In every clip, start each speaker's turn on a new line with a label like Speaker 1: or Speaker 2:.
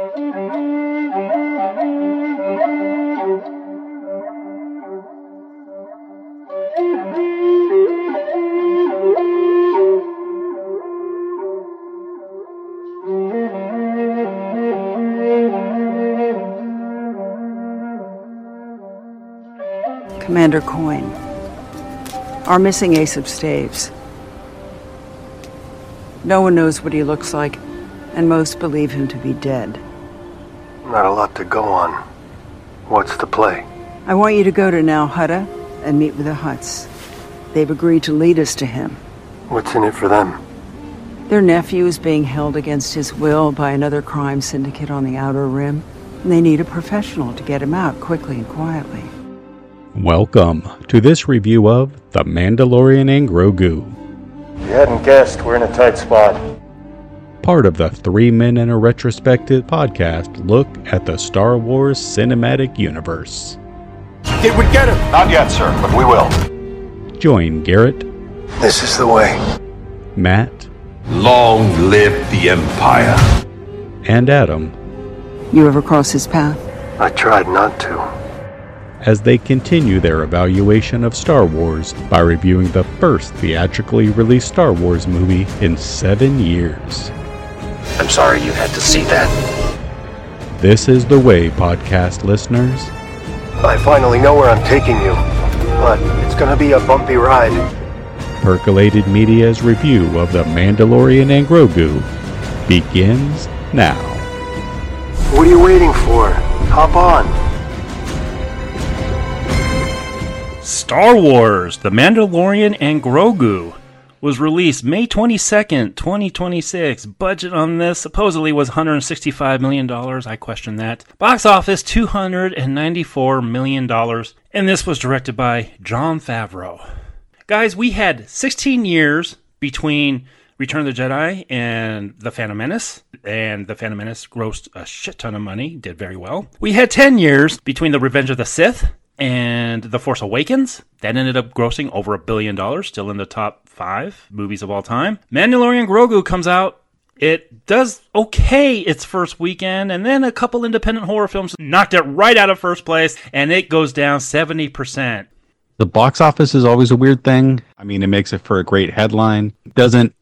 Speaker 1: Commander Coyne, our missing ace of staves. No one knows what he looks like, and most believe him to be dead.
Speaker 2: Not a lot to go on. What's the play?
Speaker 1: I want you to go to Nal Hutta and meet with the Hutts. They've agreed to lead us to him.
Speaker 2: What's in it for them?
Speaker 1: Their nephew is being held against his will by another crime syndicate on the Outer Rim, and they need a professional to get him out quickly and quietly.
Speaker 3: Welcome to this review of The Mandalorian and Grogu.
Speaker 2: If you hadn't guessed, we're in a tight spot.
Speaker 3: Part of the 3 Men in a Retrospective podcast look at the Star Wars Cinematic Universe.
Speaker 4: Did we get him? Not yet, sir, but we will.
Speaker 3: Join Garrett.
Speaker 2: This is the way.
Speaker 3: Matt.
Speaker 4: Long live the Empire.
Speaker 3: And Adam.
Speaker 1: You ever cross his path?
Speaker 2: I tried not to.
Speaker 3: As they continue their evaluation of Star Wars by reviewing the first theatrically released Star Wars movie in 7 years.
Speaker 5: I'm sorry you had to see that.
Speaker 3: This is The Way, podcast listeners.
Speaker 2: I finally know where I'm taking you, but it's gonna be a bumpy ride.
Speaker 3: Percolated Media's review of The Mandalorian and Grogu begins now.
Speaker 2: What are you waiting for? Hop on.
Speaker 6: Star Wars, The Mandalorian and Grogu was released May 22nd, 2026. Budget on this supposedly was $165 million. I question that. Box office, $294 million. And this was directed by Jon Favreau. Guys, we had 16 years between Return of the Jedi and The Phantom Menace. And The Phantom Menace grossed a shit ton of money, did very well. We had 10 years between The Revenge of the Sith and The Force Awakens. That ended up grossing over $1 billion, still in the top 5 movies of all time. Mandalorian Grogu comes out. It does okay its first weekend, and then a couple independent horror films knocked it right out of first place, and it goes down 70%.
Speaker 3: The box office is always a weird thing. I mean, it makes it for a great headline. Doesn't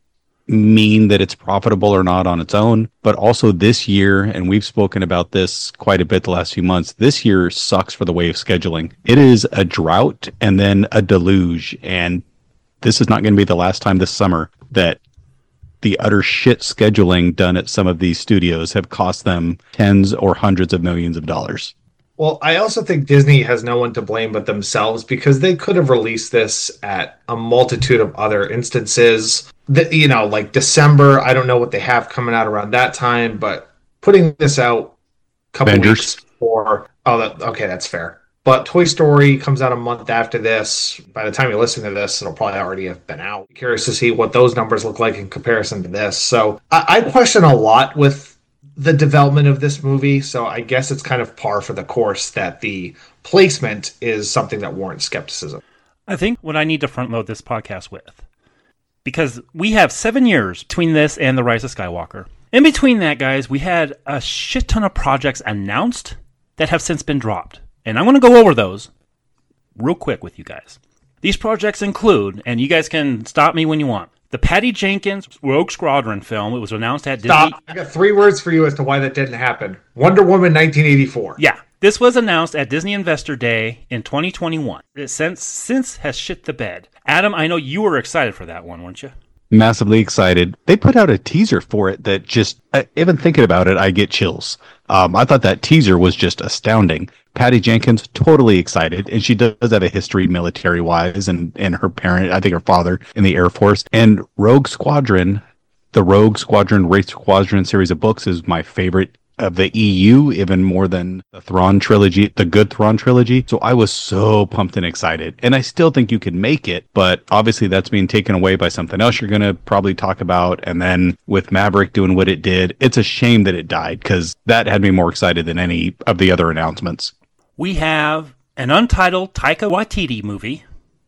Speaker 3: mean that it's profitable or not on its own, but also this year, and we've spoken about this quite a bit the last few months, this year sucks for the way of scheduling. It is a drought and then a deluge, and this is not going to be the last time this summer that the utter shit scheduling done at some of these studios have cost them tens or hundreds of millions of dollars.
Speaker 7: Well, I also think Disney has no one to blame but themselves, because they could have released this at a multitude of other instances. Like December, I don't know what they have coming out around that time, but putting this out a couple weeks before, that's fair. But Toy Story comes out a month after this. By the time you listen to this, it'll probably already have been out. Curious to see what those numbers look like in comparison to this. So I question a lot with the development of this movie, so I guess it's kind of par for the course that the placement is something that warrants skepticism.
Speaker 6: I think what I need to front load this podcast with, because we have 7 years between this and The Rise of Skywalker. In between that, guys, we had a shit ton of projects announced that have since been dropped. And I want to go over those real quick with you guys. These projects include, and you guys can stop me when you want, the Patty Jenkins Rogue Squadron film. It was announced at Disney.
Speaker 7: Stop. I got 3 words for you as to why that didn't happen. Wonder Woman 1984.
Speaker 6: Yeah. This was announced at Disney Investor Day in 2021. It since has shit the bed. Adam, I know you were excited for that one, weren't you?
Speaker 3: Massively excited. They put out a teaser for it that just, even thinking about it, I get chills. I thought that teaser was just astounding. Patty Jenkins, totally excited. And she does have a history military-wise, and her parent, I think her father, in the Air Force. And Rogue Squadron, the Rogue Squadron, Wraith Squadron series of books is my favorite of the EU, even more than the Thrawn trilogy, the good Thrawn trilogy. So I was so pumped and excited. And I still think you can make it, but obviously that's being taken away by something else you're going to probably talk about. And then with Maverick doing what it did, it's a shame that it died, because that had me more excited than any of the other announcements.
Speaker 6: We have an untitled Taika Waititi movie.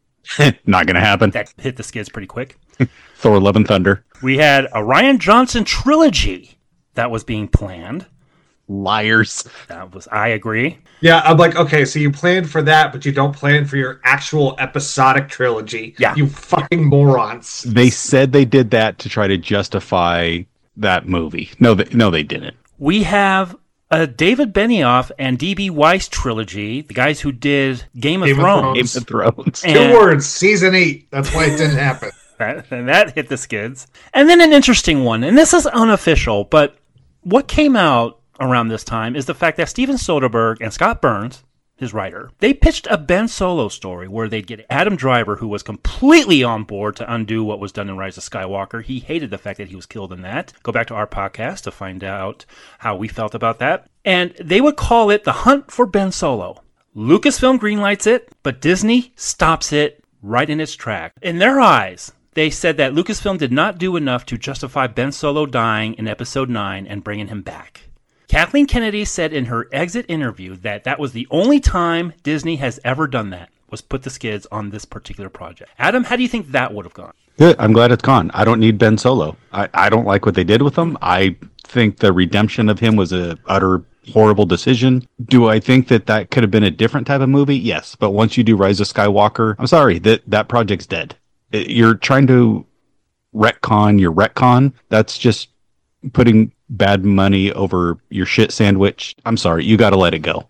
Speaker 3: Not going to happen.
Speaker 6: That hit the skids pretty quick.
Speaker 3: Thor Love and Thunder.
Speaker 6: We had a Rian Johnson trilogy that was being planned.
Speaker 3: Liars.
Speaker 6: I agree.
Speaker 7: Yeah, I'm like, okay, so you planned for that, but you don't plan for your actual episodic trilogy.
Speaker 6: Yeah.
Speaker 7: You fucking morons.
Speaker 3: They said they did that to try to justify that movie. No, they didn't.
Speaker 6: We have a David Benioff and D.B. Weiss trilogy, the guys who did Game of Thrones.
Speaker 3: Game of Thrones.
Speaker 7: Two words, season 8. That's why it didn't happen.
Speaker 6: And that hit the skids. And then an interesting one, and this is unofficial, but what came out around this time is the fact that Steven Soderbergh and Scott Burns, his writer, they pitched a Ben Solo story where they'd get Adam Driver, who was completely on board to undo what was done in Rise of Skywalker. He hated the fact that he was killed in that. Go back to our podcast to find out how we felt about that. And they would call it The Hunt for Ben Solo. Lucasfilm greenlights it, but Disney stops it right in its track. In their eyes, they said that Lucasfilm did not do enough to justify Ben Solo dying in Episode 9 and bringing him back. Kathleen Kennedy said in her exit interview that that was the only time Disney has ever done that, was put the skids on this particular project. Adam, how do you think that would have gone?
Speaker 3: Good. I'm glad it's gone. I don't need Ben Solo. I don't like what they did with him. I think the redemption of him was a utter horrible decision. Do I think that could have been a different type of movie? Yes. But once you do Rise of Skywalker, I'm sorry, that project's dead. You're trying to retcon your retcon. That's just putting bad money over your shit sandwich. I'm sorry, you got to let it go.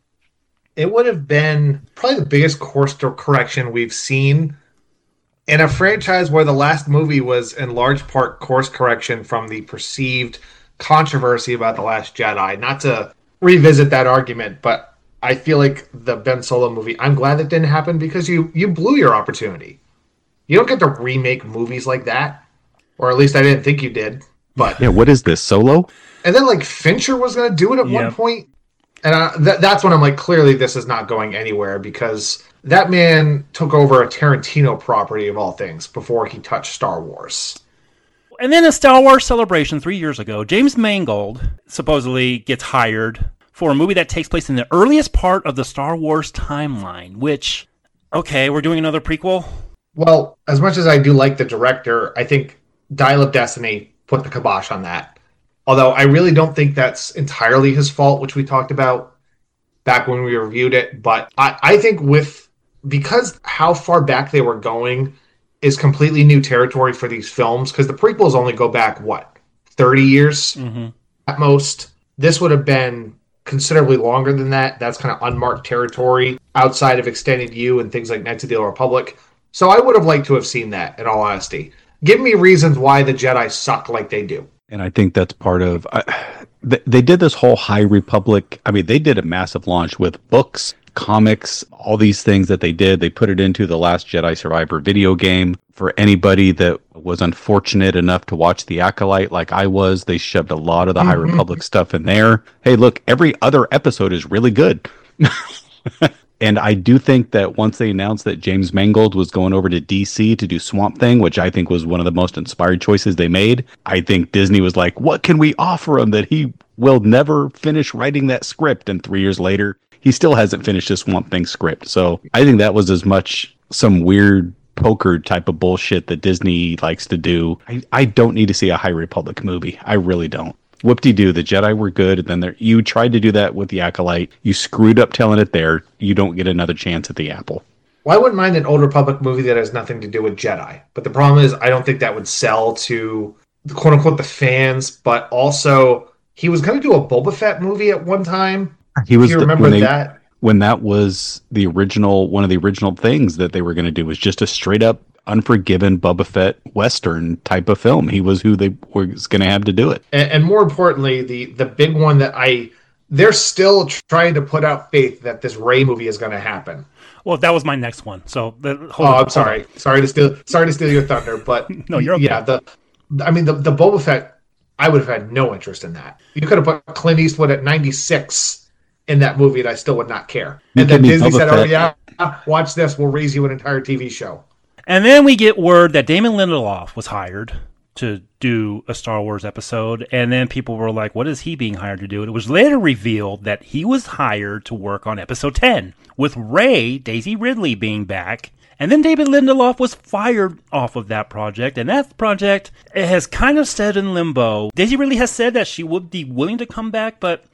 Speaker 7: It would have been probably the biggest course correction we've seen in a franchise where the last movie was in large part course correction from the perceived controversy about The Last Jedi. Not to revisit that argument, but I feel like the Ben Solo movie, I'm glad that didn't happen because you blew your opportunity. You don't get to remake movies like that, or at least I didn't think you did. But
Speaker 3: yeah, what is this, Solo?
Speaker 7: And then like Fincher was going to do it at one point, and that's when I'm like, clearly this is not going anywhere because that man took over a Tarantino property of all things before he touched Star Wars.
Speaker 6: And then a Star Wars Celebration 3 years ago, James Mangold supposedly gets hired for a movie that takes place in the earliest part of the Star Wars timeline, which, okay, we're doing another prequel?
Speaker 7: Well, as much as I do like the director, I think Dial of Destiny put the kibosh on that. Although I really don't think that's entirely his fault, which we talked about back when we reviewed it. But I think because how far back they were going is completely new territory for these films, because the prequels only go back, 30 years at most. This would have been considerably longer than that. That's kind of unmarked territory outside of Extended U and things like Knights of the Old Republic. So I would have liked to have seen that, in all honesty. Give me reasons why the Jedi suck like they do.
Speaker 3: And I think that's part of... they did this whole High Republic... I mean, they did a massive launch with books, comics, all these things that they did. They put it into the Last Jedi Survivor video game. For anybody that was unfortunate enough to watch The Acolyte like I was, they shoved a lot of the High Republic stuff in there. Hey, look, every other episode is really good. And I do think that once they announced that James Mangold was going over to DC to do Swamp Thing, which I think was one of the most inspired choices they made, I think Disney was like, what can we offer him that he will never finish writing that script? And 3 years later, he still hasn't finished the Swamp Thing script. So I think that was as much some weird poker type of bullshit that Disney likes to do. I don't need to see a High Republic movie. I really don't. Whoop-de-doo, the Jedi were good, and then you tried to do that with the Acolyte. You screwed up telling it there. You don't get another chance at the apple.
Speaker 7: Well, I wouldn't mind an Old Republic movie that has nothing to do with Jedi. But the problem is, I don't think that would sell to, quote-unquote, the fans. But also, he was going to do a Boba Fett movie at one time.
Speaker 3: He was.
Speaker 7: Do you remember that?
Speaker 3: When that was the original, one of the original things that they were going to do was just a straight-up Unforgiven Boba Fett Western type of film. He was who they was going to have to do it.
Speaker 7: And more importantly, the big one that they're still trying to put out faith that this Rey movie is going to happen.
Speaker 6: Well, that was my next one. So,
Speaker 7: I'm sorry. Sorry to steal your thunder, but
Speaker 6: no, you're okay.
Speaker 7: Yeah, the Boba Fett, I would have had no interest in that. You could have put Clint Eastwood at 96 in that movie, and I still would not care. And then Disney said, "Oh yeah, watch this. We'll raise you an entire TV show."
Speaker 6: And then we get word that Damon Lindelof was hired to do a Star Wars episode. And then people were like, what is he being hired to do? And it was later revealed that he was hired to work on episode 10, with Rey, Daisy Ridley, being back. And then David Lindelof was fired off of that project. And that project has kind of stayed in limbo. Daisy Ridley has said that she would be willing to come back, but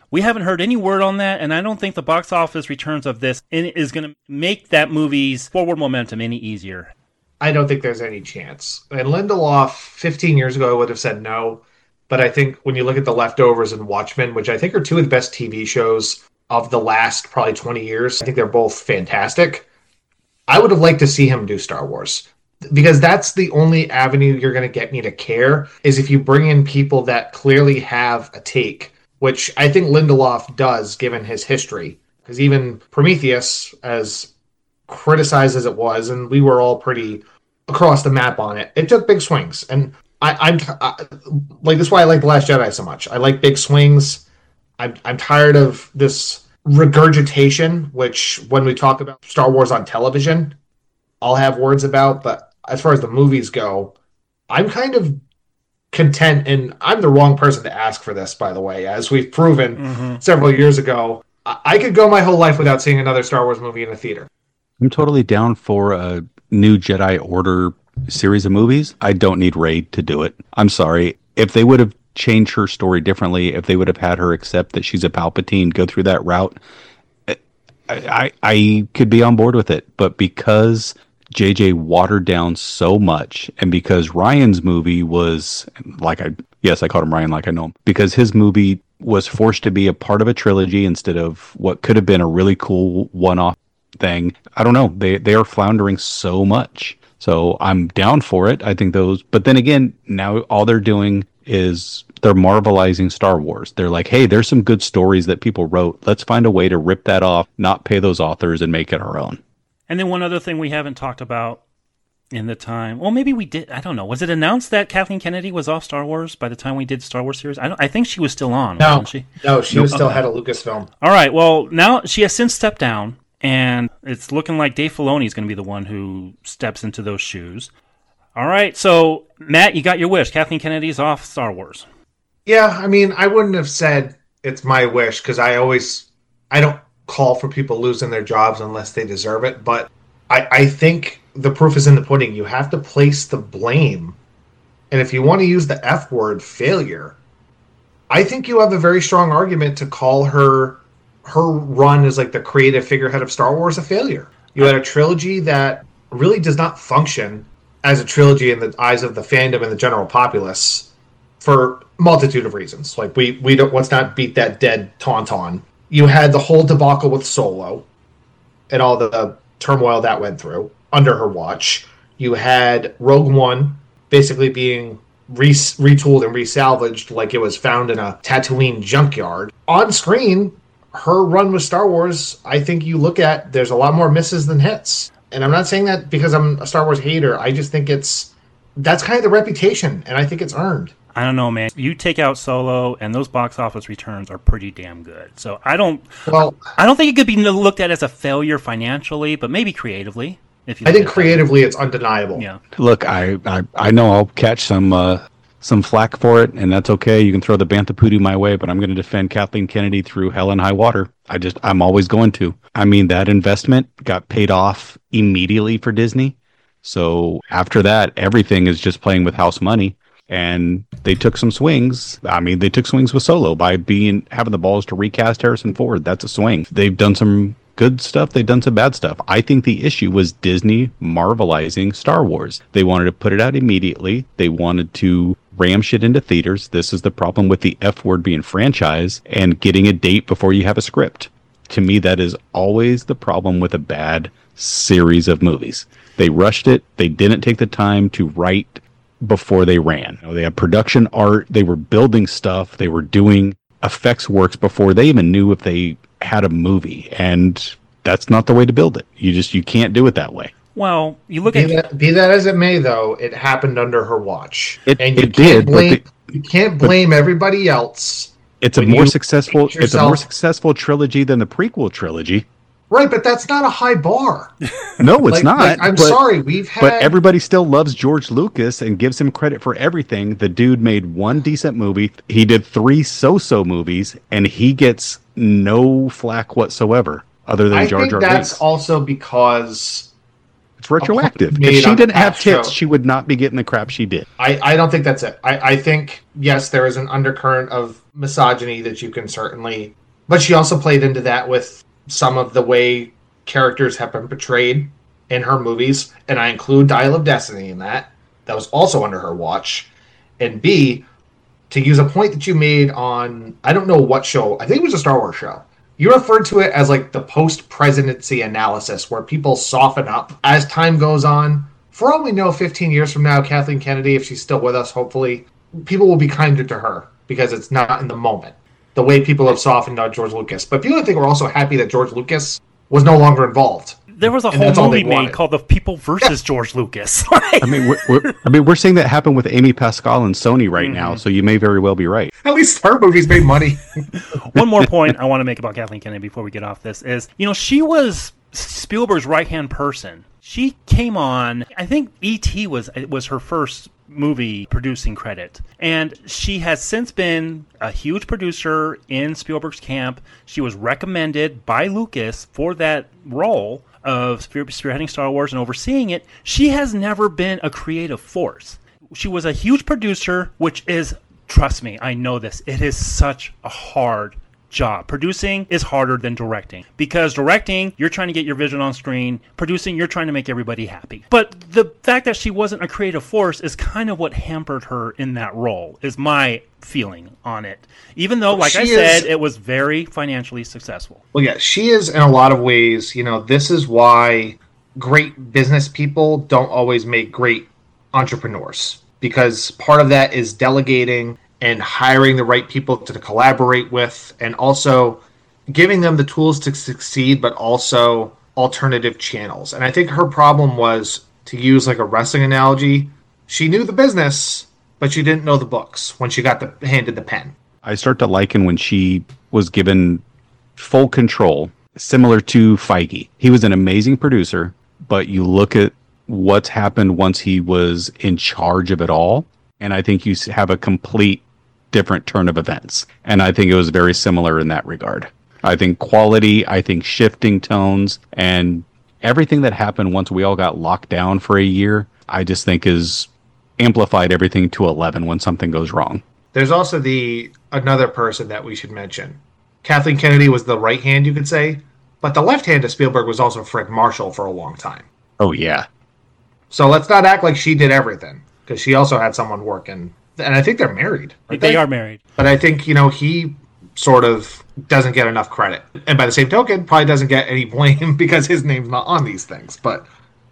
Speaker 6: We haven't heard any word on that, and I don't think the box office returns of this is going to make that movie's forward momentum any easier.
Speaker 7: I don't think there's any chance. And Lindelof, 15 years ago, I would have said no. But I think when you look at The Leftovers and Watchmen, which I think are two of the best TV shows of the last probably 20 years, I think they're both fantastic. I would have liked to see him do Star Wars. Because that's the only avenue you're going to get me to care, is if you bring in people that clearly have a take, which I think Lindelof does, given his history. Because even Prometheus, as criticized as it was, and we were all pretty across the map on it, it took big swings. And I'm like, that's why I like The Last Jedi so much. I like big swings. I'm tired of this regurgitation, which when we talk about Star Wars on television, I'll have words about. But as far as the movies go, I'm kind of content, and I'm the wrong person to ask for this, by the way, as we've proven several years ago. I could go my whole life without seeing another Star Wars movie in a theater.
Speaker 3: I'm totally down for a new Jedi Order series of movies. I don't need Rey to do it. I'm sorry. If they would have changed her story differently, if they would have had her accept that she's a Palpatine, go through that route, I could be on board with it. But because JJ watered down so much, and because Ryan's movie was, I called him Ryan like I know him, because his movie was forced to be a part of a trilogy instead of what could have been a really cool one-off thing. I don't know. They are floundering so much. So I'm down for it. I think those, but then again, now all they're doing is they're marvelizing Star Wars. They're like, hey, there's some good stories that people wrote. Let's find a way to rip that off, not pay those authors, and make it our own.
Speaker 6: And then one other thing we haven't talked about in the time, well, maybe we did. I don't know. Was it announced that Kathleen Kennedy was off Star Wars by the time we did Star Wars series? I think she was still on, wasn't she?
Speaker 7: No, she was still head of Lucasfilm.
Speaker 6: All right. Well, now she has since stepped down. And it's looking like Dave Filoni is going to be the one who steps into those shoes. All right, so Matt, you got your wish. Kathleen Kennedy's off Star Wars.
Speaker 7: Yeah, I mean, I wouldn't have said it's my wish, because I don't call for people losing their jobs unless they deserve it. But I think the proof is in the pudding. You have to place the blame. And if you want to use the F word, failure, I think you have a very strong argument to call her run as like the creative figurehead of Star Wars a failure. You had a trilogy that really does not function as a trilogy in the eyes of the fandom and the general populace for a multitude of reasons. Like we don't, let's not beat that dead tauntaun. You had the whole debacle with Solo and all the turmoil that went through under her watch. You had Rogue One basically being retooled and resalvaged like it was found in a Tatooine junkyard. On screen, her run with Star Wars, I think you look at, there's a lot more misses than hits. And I'm not saying that because I'm a Star Wars hater. I just think that's kind of the reputation, and I think it's earned.
Speaker 6: I don't know, man. You take out Solo, and those box office returns are pretty damn good. So I don't think it could be looked at as a failure financially, but maybe creatively. I
Speaker 7: think creatively it's undeniable.
Speaker 6: Yeah.
Speaker 3: Look, I know I'll catch some flack for it, and that's okay. You can throw the Bantha Poodoo my way, but I'm going to defend Kathleen Kennedy through hell and high water. I'm always going to. I mean, that investment got paid off immediately for Disney. So after that, everything is just playing with house money. And they took some swings. I mean, they took swings with Solo by having the balls to recast Harrison Ford. That's a swing. They've done some good stuff. They've done some bad stuff. I think the issue was Disney marvelizing Star Wars. They wanted to put it out immediately. They wanted to ram shit into theaters. This is the problem with the F word being franchise and getting a date before you have a script. To me, that is always the problem with a bad series of movies. They rushed it. They didn't take the time to write before they ran. They had production art. They were building stuff. They were doing effects works before they even knew if they had a movie. And that's not the way to build it. You can't do it that way.
Speaker 6: Well, you look
Speaker 7: be that as it may, though, it happened under her watch. You can't blame everybody else.
Speaker 3: It's a more successful trilogy than the prequel trilogy.
Speaker 7: Right, but that's not a high bar.
Speaker 3: No, it's not.
Speaker 7: I'm sorry, but
Speaker 3: everybody still loves George Lucas and gives him credit for everything. The dude made one decent movie. He did 3 so-so movies, and he gets no flack whatsoever, other than Jar Jar Binks.
Speaker 7: I think that's also because
Speaker 3: It's retroactive. If
Speaker 7: Made
Speaker 3: she
Speaker 7: on
Speaker 3: didn't
Speaker 7: the
Speaker 3: have
Speaker 7: past
Speaker 3: tits,
Speaker 7: show.
Speaker 3: she would not be getting the crap she did.
Speaker 7: I don't think that's it. I think, yes, there is an undercurrent of misogyny that you can certainly... But she also played into that with some of the way characters have been portrayed in her movies, and I include Dial of Destiny in that. That was also under her watch. And B, to use a point that you made on, I don't know what show, I think it was a Star Wars show. You referred to it as like the post-presidency analysis, where people soften up as time goes on. For all we know, 15 years from now, Kathleen Kennedy, if she's still with us, hopefully, people will be kinder to her because it's not in the moment. The way people have softened on George Lucas. But people, I think, were also happy that George Lucas was no longer involved.
Speaker 6: There was a
Speaker 7: And
Speaker 6: whole
Speaker 7: that's all
Speaker 6: movie
Speaker 7: they
Speaker 6: made
Speaker 7: wanted.
Speaker 6: called The People versus George Lucas.
Speaker 3: I mean, we're seeing that happen with Amy Pascal and Sony right now, so you may very well be right.
Speaker 7: At least her movies made money.
Speaker 6: One more point I want to make about Kathleen Kennedy before we get off this is, she was Spielberg's right-hand person. She came on, I think E.T. was her first movie producing credit. And she has since been a huge producer in Spielberg's camp. She was recommended by Lucas for that role of spearheading Star Wars and overseeing it. She has never been a creative force. She was a huge producer, which is, trust me, I know this, it is such a hard job. Producing is harder than directing, because directing, you're trying to get your vision on screen. Producing, you're trying to make everybody happy. But the fact that she wasn't a creative force is kind of what hampered her in that role, is my feeling on it. Even though, like I said, it was very financially successful.
Speaker 7: Well, yeah, she is in a lot of ways. This is why great business people don't always make great entrepreneurs, because part of that is delegating and hiring the right people to collaborate with, and also giving them the tools to succeed, but also alternative channels. And I think her problem was, to use like a wrestling analogy, she knew the business, but she didn't know the books when she got handed the pen.
Speaker 3: I start to liken when she was given full control, similar to Feige. He was an amazing producer, but you look at what's happened once he was in charge of it all, and I think you have a complete different turn of events. And I think it was very similar in that regard. I think quality, I think shifting tones, and everything that happened once we all got locked down for a year, I just think is amplified everything to 11 when something goes wrong.
Speaker 7: There's also another person that we should mention. Kathleen Kennedy was the right hand, you could say, but the left hand of Spielberg was also Frank Marshall for a long time.
Speaker 3: Oh, yeah.
Speaker 7: So let's not act like she did everything, because she also had someone working. And I think they're married.
Speaker 6: They are married.
Speaker 7: But I think, he sort of doesn't get enough credit. And by the same token, probably doesn't get any blame because his name's not on these things. But,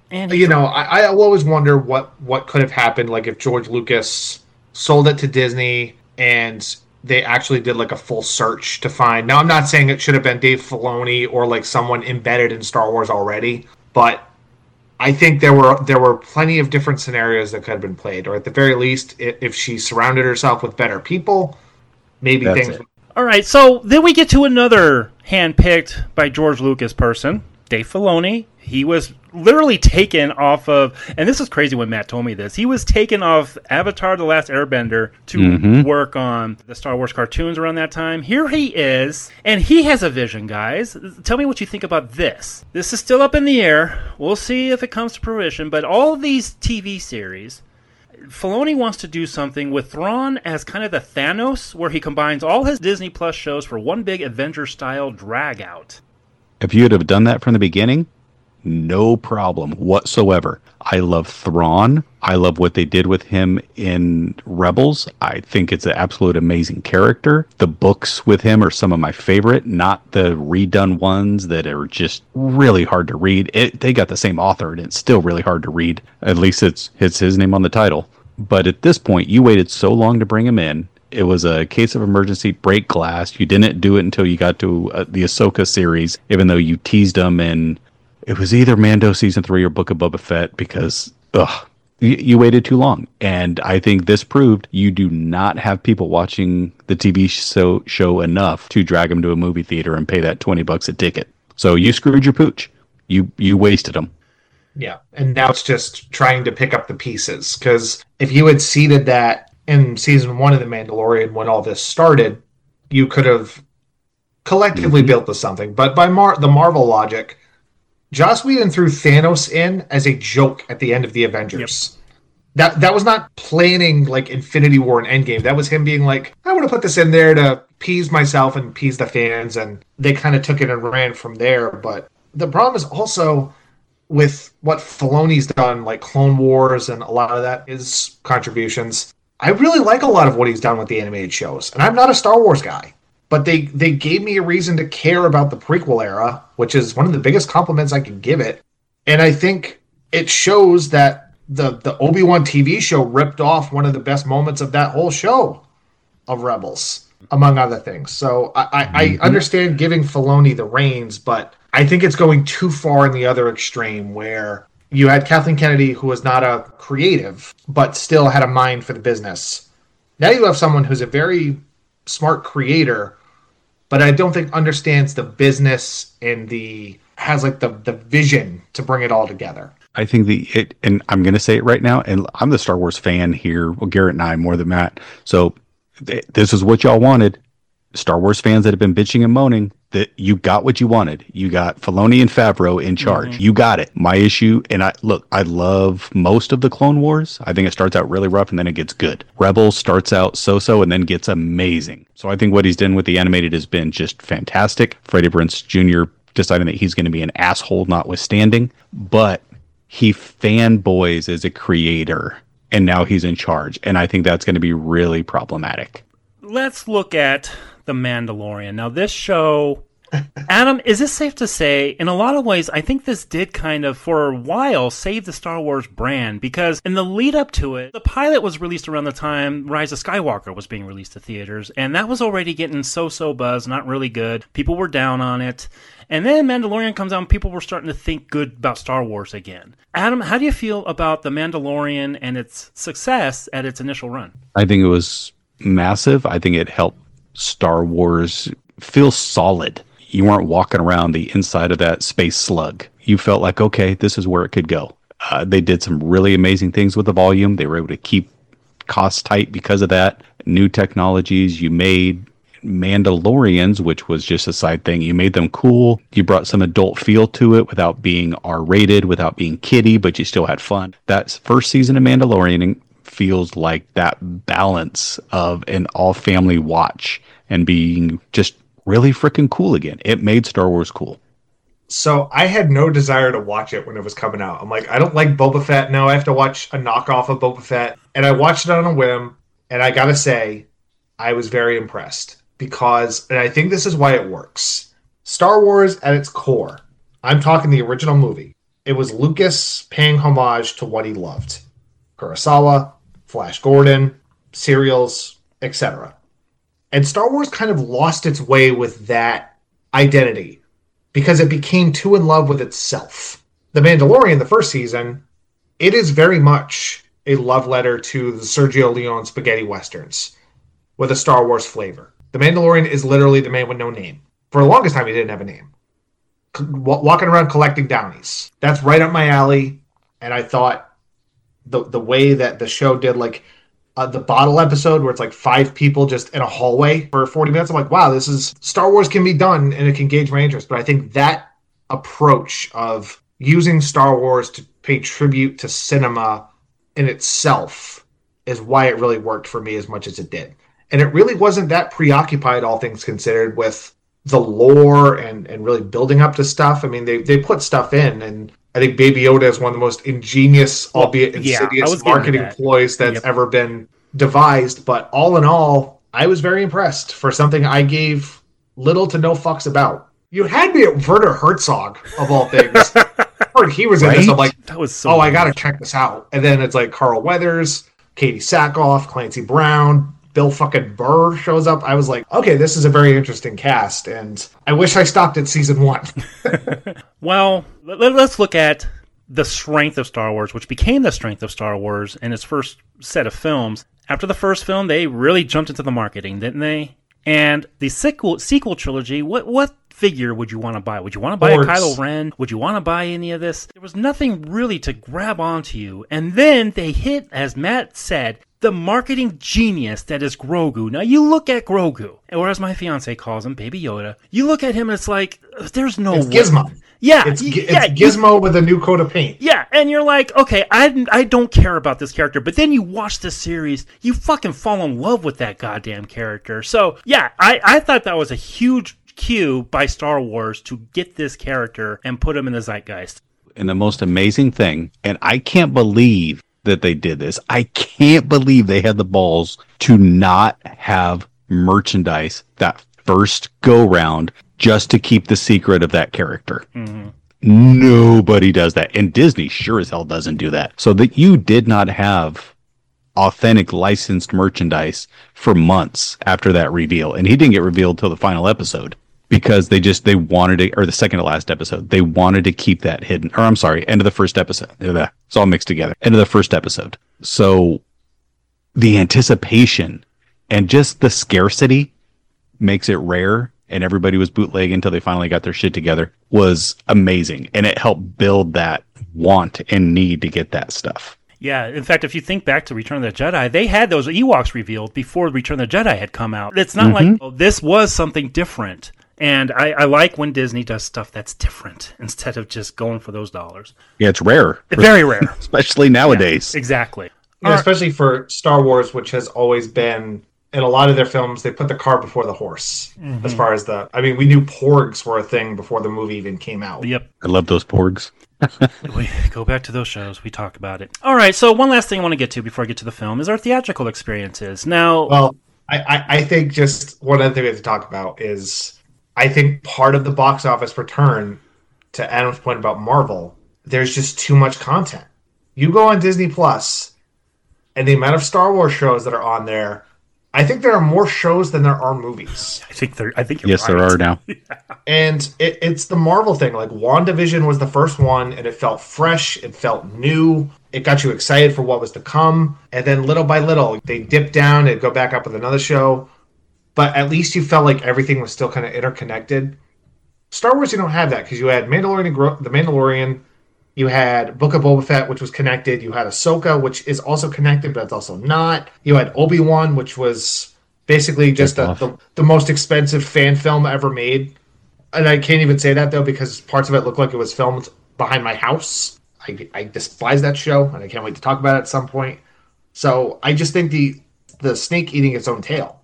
Speaker 7: I always wonder what could have happened, like if George Lucas sold it to Disney and they actually did like a full search to find. Now, I'm not saying it should have been Dave Filoni or like someone embedded in Star Wars already, but I think there were plenty of different scenarios that could have been played, or at the very least, if she surrounded herself with better people, maybe
Speaker 3: That's
Speaker 7: things.
Speaker 3: it.
Speaker 6: All right, so then we get to another handpicked by George Lucas person, Dave Filoni. He was literally taken off of, and this is crazy when Matt told me this, he was taken off Avatar: The Last Airbender to work on the Star Wars cartoons around that time. Here he is, and he has a vision, guys. Tell me what you think about this. This is still up in the air. We'll see if it comes to fruition, but all these TV series, Filoni wants to do something with Thrawn as kind of the Thanos, where he combines all his Disney Plus shows for one big Avenger-style drag-out.
Speaker 3: If you had have done that from the beginning, no problem whatsoever. I love Thrawn. I love what they did with him in Rebels. I think it's an absolute amazing character. The books with him are some of my favorite, not the redone ones that are just really hard to read. They got the same author, and it's still really hard to read. At least it's his name on the title. But at this point, you waited so long to bring him in. It was a case of emergency, break glass. You didn't do it until you got to the Ahsoka series, even though you teased them in... It was either Mando Season 3 or Book of Boba Fett because, you waited too long. And I think this proved you do not have people watching the TV show enough to drag them to a movie theater and pay that $20 a ticket. So you screwed your pooch. You wasted them.
Speaker 7: Yeah, and now it's just trying to pick up the pieces. Because if you had seeded that in Season 1 of The Mandalorian when all this started, you could have collectively built to something. But by the Marvel logic... Joss Whedon threw Thanos in as a joke at the end of the Avengers. Yep. That was not planning like Infinity War and Endgame. That was him being like, I want to put this in there to appease myself and appease the fans, and they kind of took it and ran from there. But the problem is also with what Filoni's done, like Clone Wars and a lot of that, his contributions. I really like a lot of what he's done with the animated shows, and I'm not a Star Wars guy. But they gave me a reason to care about the prequel era, which is one of the biggest compliments I can give it. And I think it shows that the Obi-Wan TV show ripped off one of the best moments of that whole show of Rebels, among other things. So I understand giving Filoni the reins, but I think it's going too far in the other extreme where you had Kathleen Kennedy, who was not a creative, but still had a mind for the business. Now you have someone who's a very smart creator, but I don't think understands the business and has like the vision to bring it all together.
Speaker 3: I think and I'm going to say it right now, and I'm the Star Wars fan here. Well, Garrett and I more than Matt. So this is what y'all wanted. Star Wars fans that have been bitching and moaning, that you got what you wanted. You got Filoni and Favreau in charge. You got it. My issue, and I love most of the Clone Wars. I think it starts out really rough and then it gets good. Rebels starts out so-so and then gets amazing. So I think what he's done with the animated has been just fantastic. Freddie Prinze Jr. deciding that he's going to be an asshole notwithstanding, but he fanboys as a creator and now he's in charge. And I think that's going to be really problematic.
Speaker 6: Let's look at The Mandalorian. Now, this show, Adam, is it safe to say, in a lot of ways, I think this did kind of, for a while, save the Star Wars brand, because in the lead up to it, the pilot was released around the time Rise of Skywalker was being released to theaters, and that was already getting so-so buzz, not really good. People were down on it. And then Mandalorian comes out and people were starting to think good about Star Wars again. Adam, how do you feel about The Mandalorian and its success at its initial run?
Speaker 3: I think it was massive. I think it helped Star Wars feel solid. You weren't walking around the inside of that space slug. You felt like, okay, this is where it could go. They did some really amazing things with the volume. They were able to keep costs tight because of that. New technologies. You made Mandalorians, which was just a side thing. You made them cool. You brought some adult feel to it without being R-rated, without being kiddie, but you still had fun. That first season of Mandalorian feels like that balance of an all-family watch and being just really freaking cool again. It made Star Wars cool.
Speaker 7: So I had no desire to watch it when it was coming out. I'm like, I don't like Boba Fett. No, I have to watch a knockoff of Boba Fett. And I watched it on a whim, and I gotta say, I was very impressed. Because, and I think this is why it works, Star Wars at its core, I'm talking the original movie, it was Lucas paying homage to what he loved. Kurosawa, Flash Gordon, serials, etc. And Star Wars kind of lost its way with that identity because it became too in love with itself. The Mandalorian, the first season, it is very much a love letter to the Sergio Leone spaghetti westerns with a Star Wars flavor. The Mandalorian is literally the man with no name. For the longest time, he didn't have a name. Walking around collecting bounties. That's right up my alley. And I thought the way that the show did, like the bottle episode where it's like 5 people just in a hallway for 40 minutes. I'm like, wow, this is Star Wars can be done and it can gauge my interest. But I think that approach of using Star Wars to pay tribute to cinema in itself is why it really worked for me as much as it did. And it really wasn't that preoccupied, all things considered, with the lore and really building up to stuff. I mean, they put stuff in, and I think Baby Yoda is one of the most ingenious, albeit insidious marketing ploys that's ever been devised. But all in all, I was very impressed for something I gave little to no fucks about. You had me at Werner Herzog, of all things. Or he was in this. I'm like,
Speaker 6: that was so
Speaker 7: I got to check this out. And then it's like Carl Weathers, Katie Sackhoff, Clancy Brown, Bill fucking Burr shows up. I was like, okay, this is a very interesting cast, and I wish I stopped at season 1.
Speaker 6: Well, let's look at the strength of Star Wars, which became the strength of Star Wars in its first set of films. After the first film, they really jumped into the marketing, didn't they? And the sequel trilogy, what figure would you want to buy? Would you want to buy a Kylo Ren? Would you want to buy any of this? There was nothing really to grab onto you. And then they hit, as Matt said, the marketing genius that is Grogu. Now you look at Grogu, or as my fiance calls him, Baby Yoda. You look at him and it's like, there's no
Speaker 7: It's Gizmo.
Speaker 6: Yeah,
Speaker 7: it's Gizmo with a new coat of paint.
Speaker 6: Yeah, and you're like, okay, I don't care about this character, but then you watch this series, you fucking fall in love with that goddamn character. So yeah, I thought that was a huge cue by Star Wars to get this character and put him in the zeitgeist.
Speaker 3: And the most amazing thing, and I can't believe that they did this. I can't believe they had the balls to not have merchandise that first go round just to keep the secret of that character. Mm-hmm. Nobody does that. And Disney sure as hell doesn't do that. So that you did not have authentic licensed merchandise for months after that reveal. And he didn't get revealed till the final episode because they wanted to, or the second to last episode, they wanted to keep that hidden. Or I'm sorry, end of the first episode. It's all mixed together. End of the first episode. So the anticipation and just the scarcity makes it rare, and everybody was bootlegging until they finally got their shit together, was amazing. And it helped build that want and need to get that stuff.
Speaker 6: Yeah, in fact, if you think back to Return of the Jedi, they had those Ewoks revealed before Return of the Jedi had come out. It's not like, oh, this was something different. And I like when Disney does stuff that's different instead of just going for those dollars.
Speaker 3: Yeah, it's rare.
Speaker 6: Very rare.
Speaker 3: Especially nowadays.
Speaker 6: Yeah, exactly.
Speaker 7: Yeah, especially for Star Wars, which has always been, in a lot of their films, they put the cart before the horse. Mm-hmm. As far as we knew porgs were a thing before the movie even came out.
Speaker 6: Yep.
Speaker 3: I love those porgs.
Speaker 6: We go back to those shows. We talk about it. All right, so one last thing I want to get to before I get to the film is our theatrical experiences. Now,
Speaker 7: well, I think just one other thing we have to talk about is, I think part of the box office return, to Adam's point about Marvel, there's just too much content. You go on Disney Plus, and the amount of Star Wars shows that are on there, I think there are more shows than there are movies.
Speaker 6: I think you're
Speaker 3: yes,
Speaker 6: right.
Speaker 3: There are now.
Speaker 6: Yeah.
Speaker 7: And it's the Marvel thing. Like, WandaVision was the first one, and it felt fresh, it felt new, it got you excited for what was to come, and then little by little, they dip down and go back up with another show. But at least you felt like everything was still kind of interconnected. Star Wars, you don't have that, because you had The Mandalorian, you had Book of Boba Fett, which was connected, you had Ahsoka, which is also connected, but it's also not. You had Obi-Wan, which was basically just the most expensive fan film ever made. And I can't even say that, though, because parts of it look like it was filmed behind my house. I despise that show, and I can't wait to talk about it at some point. So I just think the snake eating its own tail.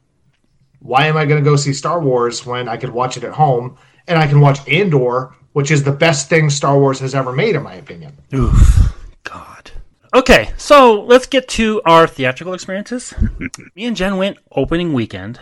Speaker 7: Why am I going to go see Star Wars when I could watch it at home, and I can watch Andor, which is the best thing Star Wars has ever made, in my opinion?
Speaker 6: Oof, God. Okay, so let's get to our theatrical experiences. Me and Jen went opening weekend,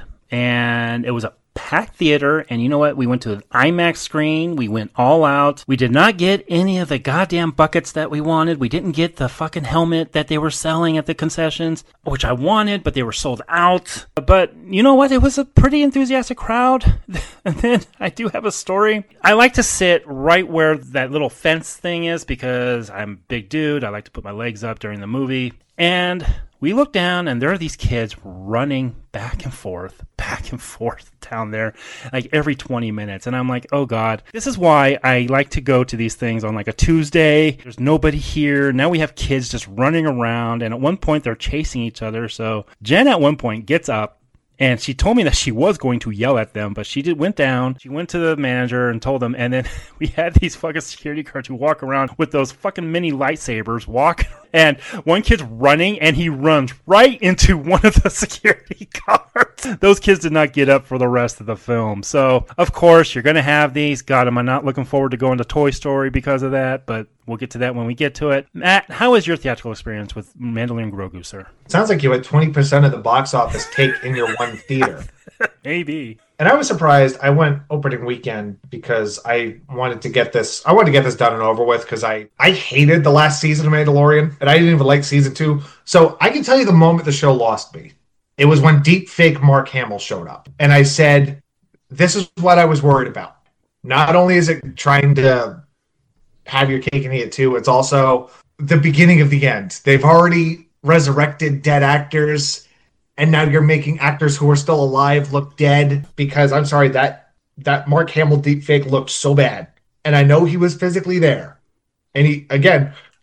Speaker 6: and it was a packed theater, and you know what? We went to an IMAX screen. We went all out. We did not get any of the goddamn buckets that we wanted. We didn't get the fucking helmet that they were selling at the concessions, which I wanted, but they were sold out. But you know what? It was a pretty enthusiastic crowd. And then I do have a story. I like to sit right where that little fence thing is because I'm a big dude. I like to put my legs up during the movie. And we look down, and there are these kids running back and forth down there, like every 20 minutes. And I'm like, oh God, this is why I like to go to these things on like a Tuesday. There's nobody here. Now we have kids just running around. And at one point, they're chasing each other. So Jen at one point gets up, and she told me that she was going to yell at them, but she went down. She went to the manager and told them, and then we had these fucking security guards who walk around with those fucking mini lightsabers walking. And one kid's running, and he runs right into one of the security guards. Those kids did not get up for the rest of the film. So, of course, you're going to have these. God, am I not looking forward to going to Toy Story because of that? But we'll get to that when we get to it. Matt, how was your theatrical experience with Mandalorian Grogu, sir?
Speaker 7: Sounds like you had 20% of the box office take in your one theater.
Speaker 6: Maybe.
Speaker 7: And I was surprised. I went opening weekend because I wanted to get this done and over with, because I hated the last season of Mandalorian, and I didn't even like season 2. So I can tell you the moment the show lost me. It was when deep fake Mark Hamill showed up. And I said, this is what I was worried about. Not only is it trying to have your cake and eat it too, it's also the beginning of the end. They've already resurrected dead actors, and now you're making actors who are still alive look dead, because I'm sorry, that Mark Hamill deepfake looked so bad. And I know he was physically there. And he, again,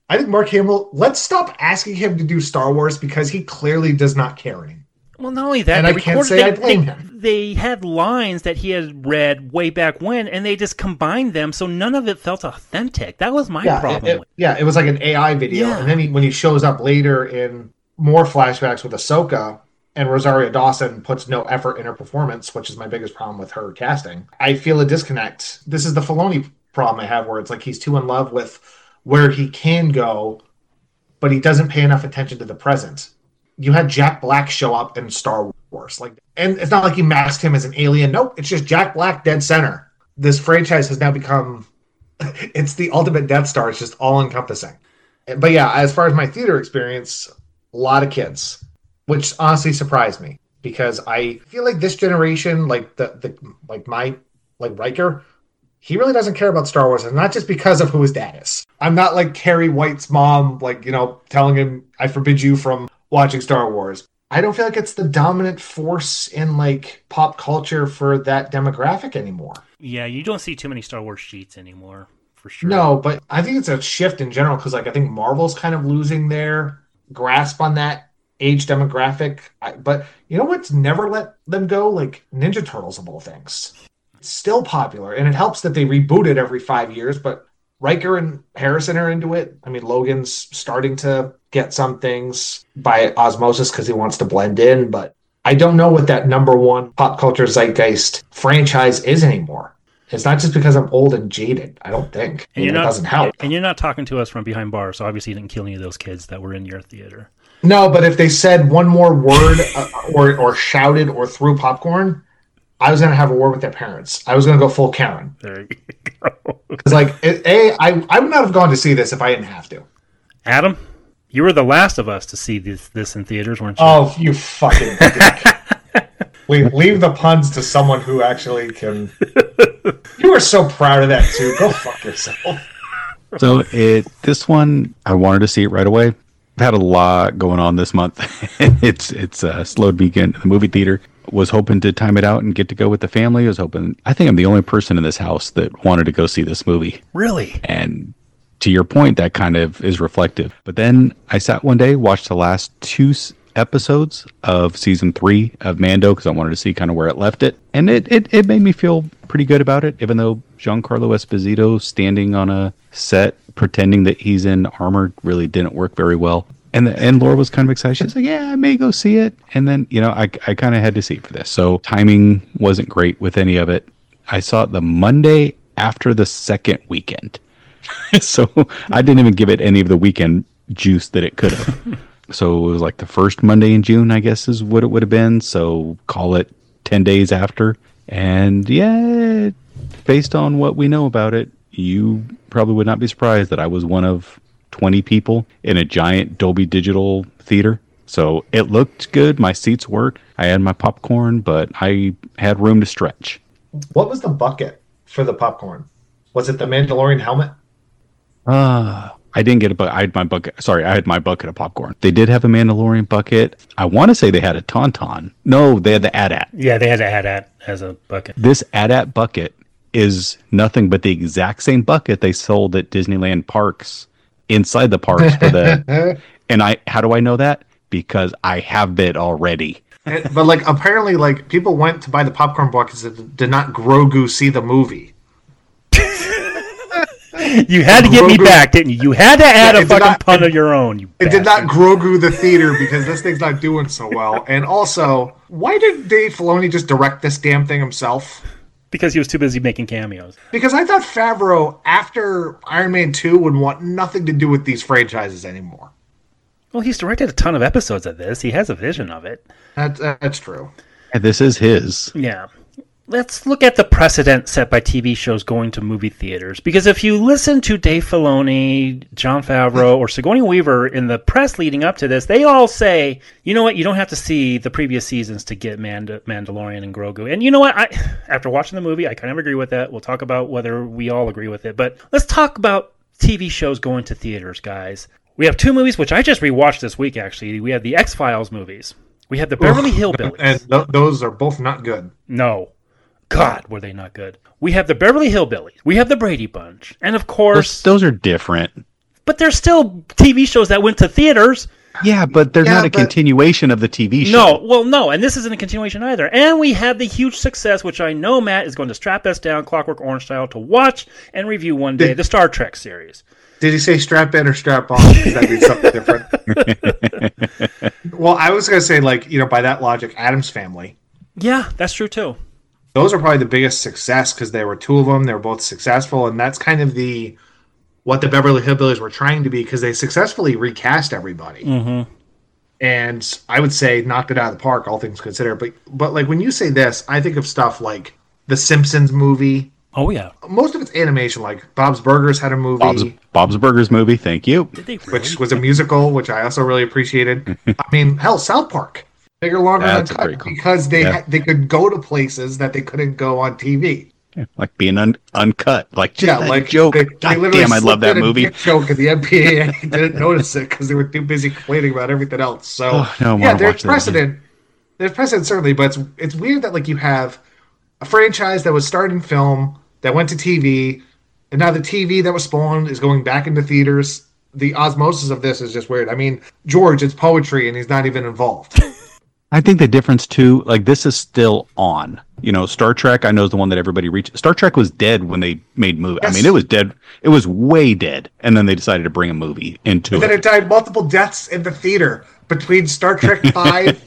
Speaker 7: I think Mark Hamill, let's stop asking him to do Star Wars because he clearly does not care anymore.
Speaker 6: Well, not only that,
Speaker 7: and I can't say I blame him.
Speaker 6: They had lines that he had read way back when, and they just combined them, so none of it felt authentic. That was my problem.
Speaker 7: It was like an AI video, and then when he shows up later in more flashbacks with Ahsoka, and Rosario Dawson puts no effort in her performance, which is my biggest problem with her casting, I feel a disconnect. This is the Filoni problem I have, where it's like he's too in love with where he can go, but he doesn't pay enough attention to the present. You had Jack Black show up in Star Wars, and it's not like you masked him as an alien. Nope, it's just Jack Black dead center. This franchise has now become, it's the ultimate Death Star. It's just all encompassing. But yeah, as far as my theater experience, a lot of kids, which honestly surprised me because I feel like this generation, like Riker, he really doesn't care about Star Wars, and not just because of who his dad is. I'm not like Carrie White's mom, telling him, I forbid you from watching Star Wars. I don't feel like it's the dominant force in pop culture for that demographic anymore.
Speaker 6: Yeah, you don't see too many Star Wars sheets anymore, for sure.
Speaker 7: No, but I think it's a shift in general because I think Marvel's kind of losing their grasp on that age demographic. But you know what's never let them go? Ninja Turtles of all things. It's still popular, and it helps that they reboot it every 5 years, but Riker and Harrison are into it. I mean, Logan's starting to get some things by osmosis because he wants to blend in, but I don't know what that number one pop culture zeitgeist franchise is anymore. It's not just because I'm old and jaded, I don't think. It doesn't help.
Speaker 6: And you're not talking to us from behind bars, so obviously you didn't kill any of those kids that were in your theater.
Speaker 7: No, but if they said one more word or shouted or threw popcorn, I was going to have a word with their parents. I was going to go full Karen.
Speaker 6: There you go.
Speaker 7: Because, I would not have gone to see this if I didn't have to.
Speaker 6: Adam, you were the last of us to see this in theaters, weren't you?
Speaker 7: Oh, you fucking dick. Leave the puns to someone who actually can. You were so proud of that, too. Go fuck yourself.
Speaker 3: So, this one, I wanted to see it right away. I've had a lot going on this month. It's slowed me in the movie theater. Was hoping to time it out and get to go with the family. I think I'm the only person in this house that wanted to go see this movie.
Speaker 6: Really?
Speaker 3: And to your point, that kind of is reflective. But then I sat one day, watched the last 2 episodes of season 3 of Mando because I wanted to see kind of where it left it. And it made me feel pretty good about it, even though Giancarlo Esposito standing on a set pretending that he's in armor really didn't work very well. And Laura was kind of excited. She was like, yeah, I may go see it. And then, I kind of had to see it for this. So timing wasn't great with any of it. I saw it the Monday after the second weekend. So I didn't even give it any of the weekend juice that it could have. So it was the first Monday in June, I guess is what it would have been. So call it 10 days after. And yeah, based on what we know about it, you probably would not be surprised that I was one of 20 people in a giant Dolby Digital theater. So it looked good. My seats worked. I had my popcorn, but I had room to stretch.
Speaker 7: What was the bucket for the popcorn? Was it the Mandalorian helmet?
Speaker 3: I didn't get a bucket. I had my bucket. Sorry, I had my bucket of popcorn. They did have a Mandalorian bucket. I want to say they had a Tauntaun. No, they had the AT-AT.
Speaker 6: Yeah, they had the AT-AT as a bucket.
Speaker 3: This AT-AT bucket is nothing but the exact same bucket they sold at Disneyland parks inside the parks for the and how do I know that? Because I have it already.
Speaker 7: But apparently people went to buy the popcorn buckets that did not Grogu see the movie.
Speaker 6: You had to get me back, didn't you? You had to add a fucking pun of your own.
Speaker 7: It did not Grogu the theater because this thing's not doing so well. And also, why did Dave Filoni just direct this damn thing himself?
Speaker 6: Because he was too busy making cameos.
Speaker 7: Because I thought Favreau, after Iron Man 2, would want nothing to do with these franchises anymore.
Speaker 6: Well, he's directed a ton of episodes of this. He has a vision of it.
Speaker 7: That's true.
Speaker 3: And this is his.
Speaker 6: Yeah. Let's look at the precedent set by TV shows going to movie theaters. Because if you listen to Dave Filoni, Jon Favreau, or Sigourney Weaver in the press leading up to this, they all say, you know what, you don't have to see the previous seasons to get Mandalorian and Grogu. And you know what, after watching the movie, I kind of agree with that. We'll talk about whether we all agree with it. But let's talk about TV shows going to theaters, guys. We have 2 movies, which I just rewatched this week, actually. We have the X-Files movies. We have the Beverly Hillbillies.
Speaker 7: And those are both not good.
Speaker 6: No. God, were they not good. We have the Beverly Hillbillies. We have the Brady Bunch. And of course...
Speaker 3: Those are different.
Speaker 6: But there's still TV shows that went to theaters.
Speaker 3: Yeah, but they're not a continuation of the TV show.
Speaker 6: No, and this isn't a continuation either. And we had the huge success, which I know Matt is going to strap us down Clockwork Orange style to watch and review one day, the Star Trek series.
Speaker 7: Did he say strap in or strap on? Because that means something different. Well, I was going to say, by that logic, Addams Family.
Speaker 6: Yeah, that's true too.
Speaker 7: Those are probably the biggest success because there were two of them. They were both successful, and that's kind of what the Beverly Hillbillies were trying to be because they successfully recast everybody.
Speaker 6: Mm-hmm.
Speaker 7: And I would say knocked it out of the park, all things considered. But when you say this, I think of stuff like the Simpsons movie.
Speaker 6: Oh, yeah.
Speaker 7: Most of it's animation, like Bob's Burgers had a movie.
Speaker 3: Bob's Burgers movie, thank you.
Speaker 6: Did they really?
Speaker 7: Which was a musical, which I also really appreciated. I mean, hell, South Park. Bigger, longer, and uncut because they could go to places that they couldn't go on TV.
Speaker 3: Yeah, like being uncut,
Speaker 7: joke.
Speaker 3: God damn, I love that movie.
Speaker 7: Joke, and the MPAA didn't notice it because they were too busy complaining about everything else. So there's precedent. There's precedent certainly, but it's weird that you have a franchise that was started in film that went to TV, and now the TV that was spawned is going back into theaters. The osmosis of this is just weird. I mean, George, it's poetry, and he's not even involved.
Speaker 3: I think the difference too, this is still on. Star Trek, I know is the one that everybody reached. Star Trek was dead when they made movie. Yes. I mean, it was dead. It was way dead, and then they decided to bring a movie into it.
Speaker 7: And then it died multiple deaths in the theater between Star Trek V.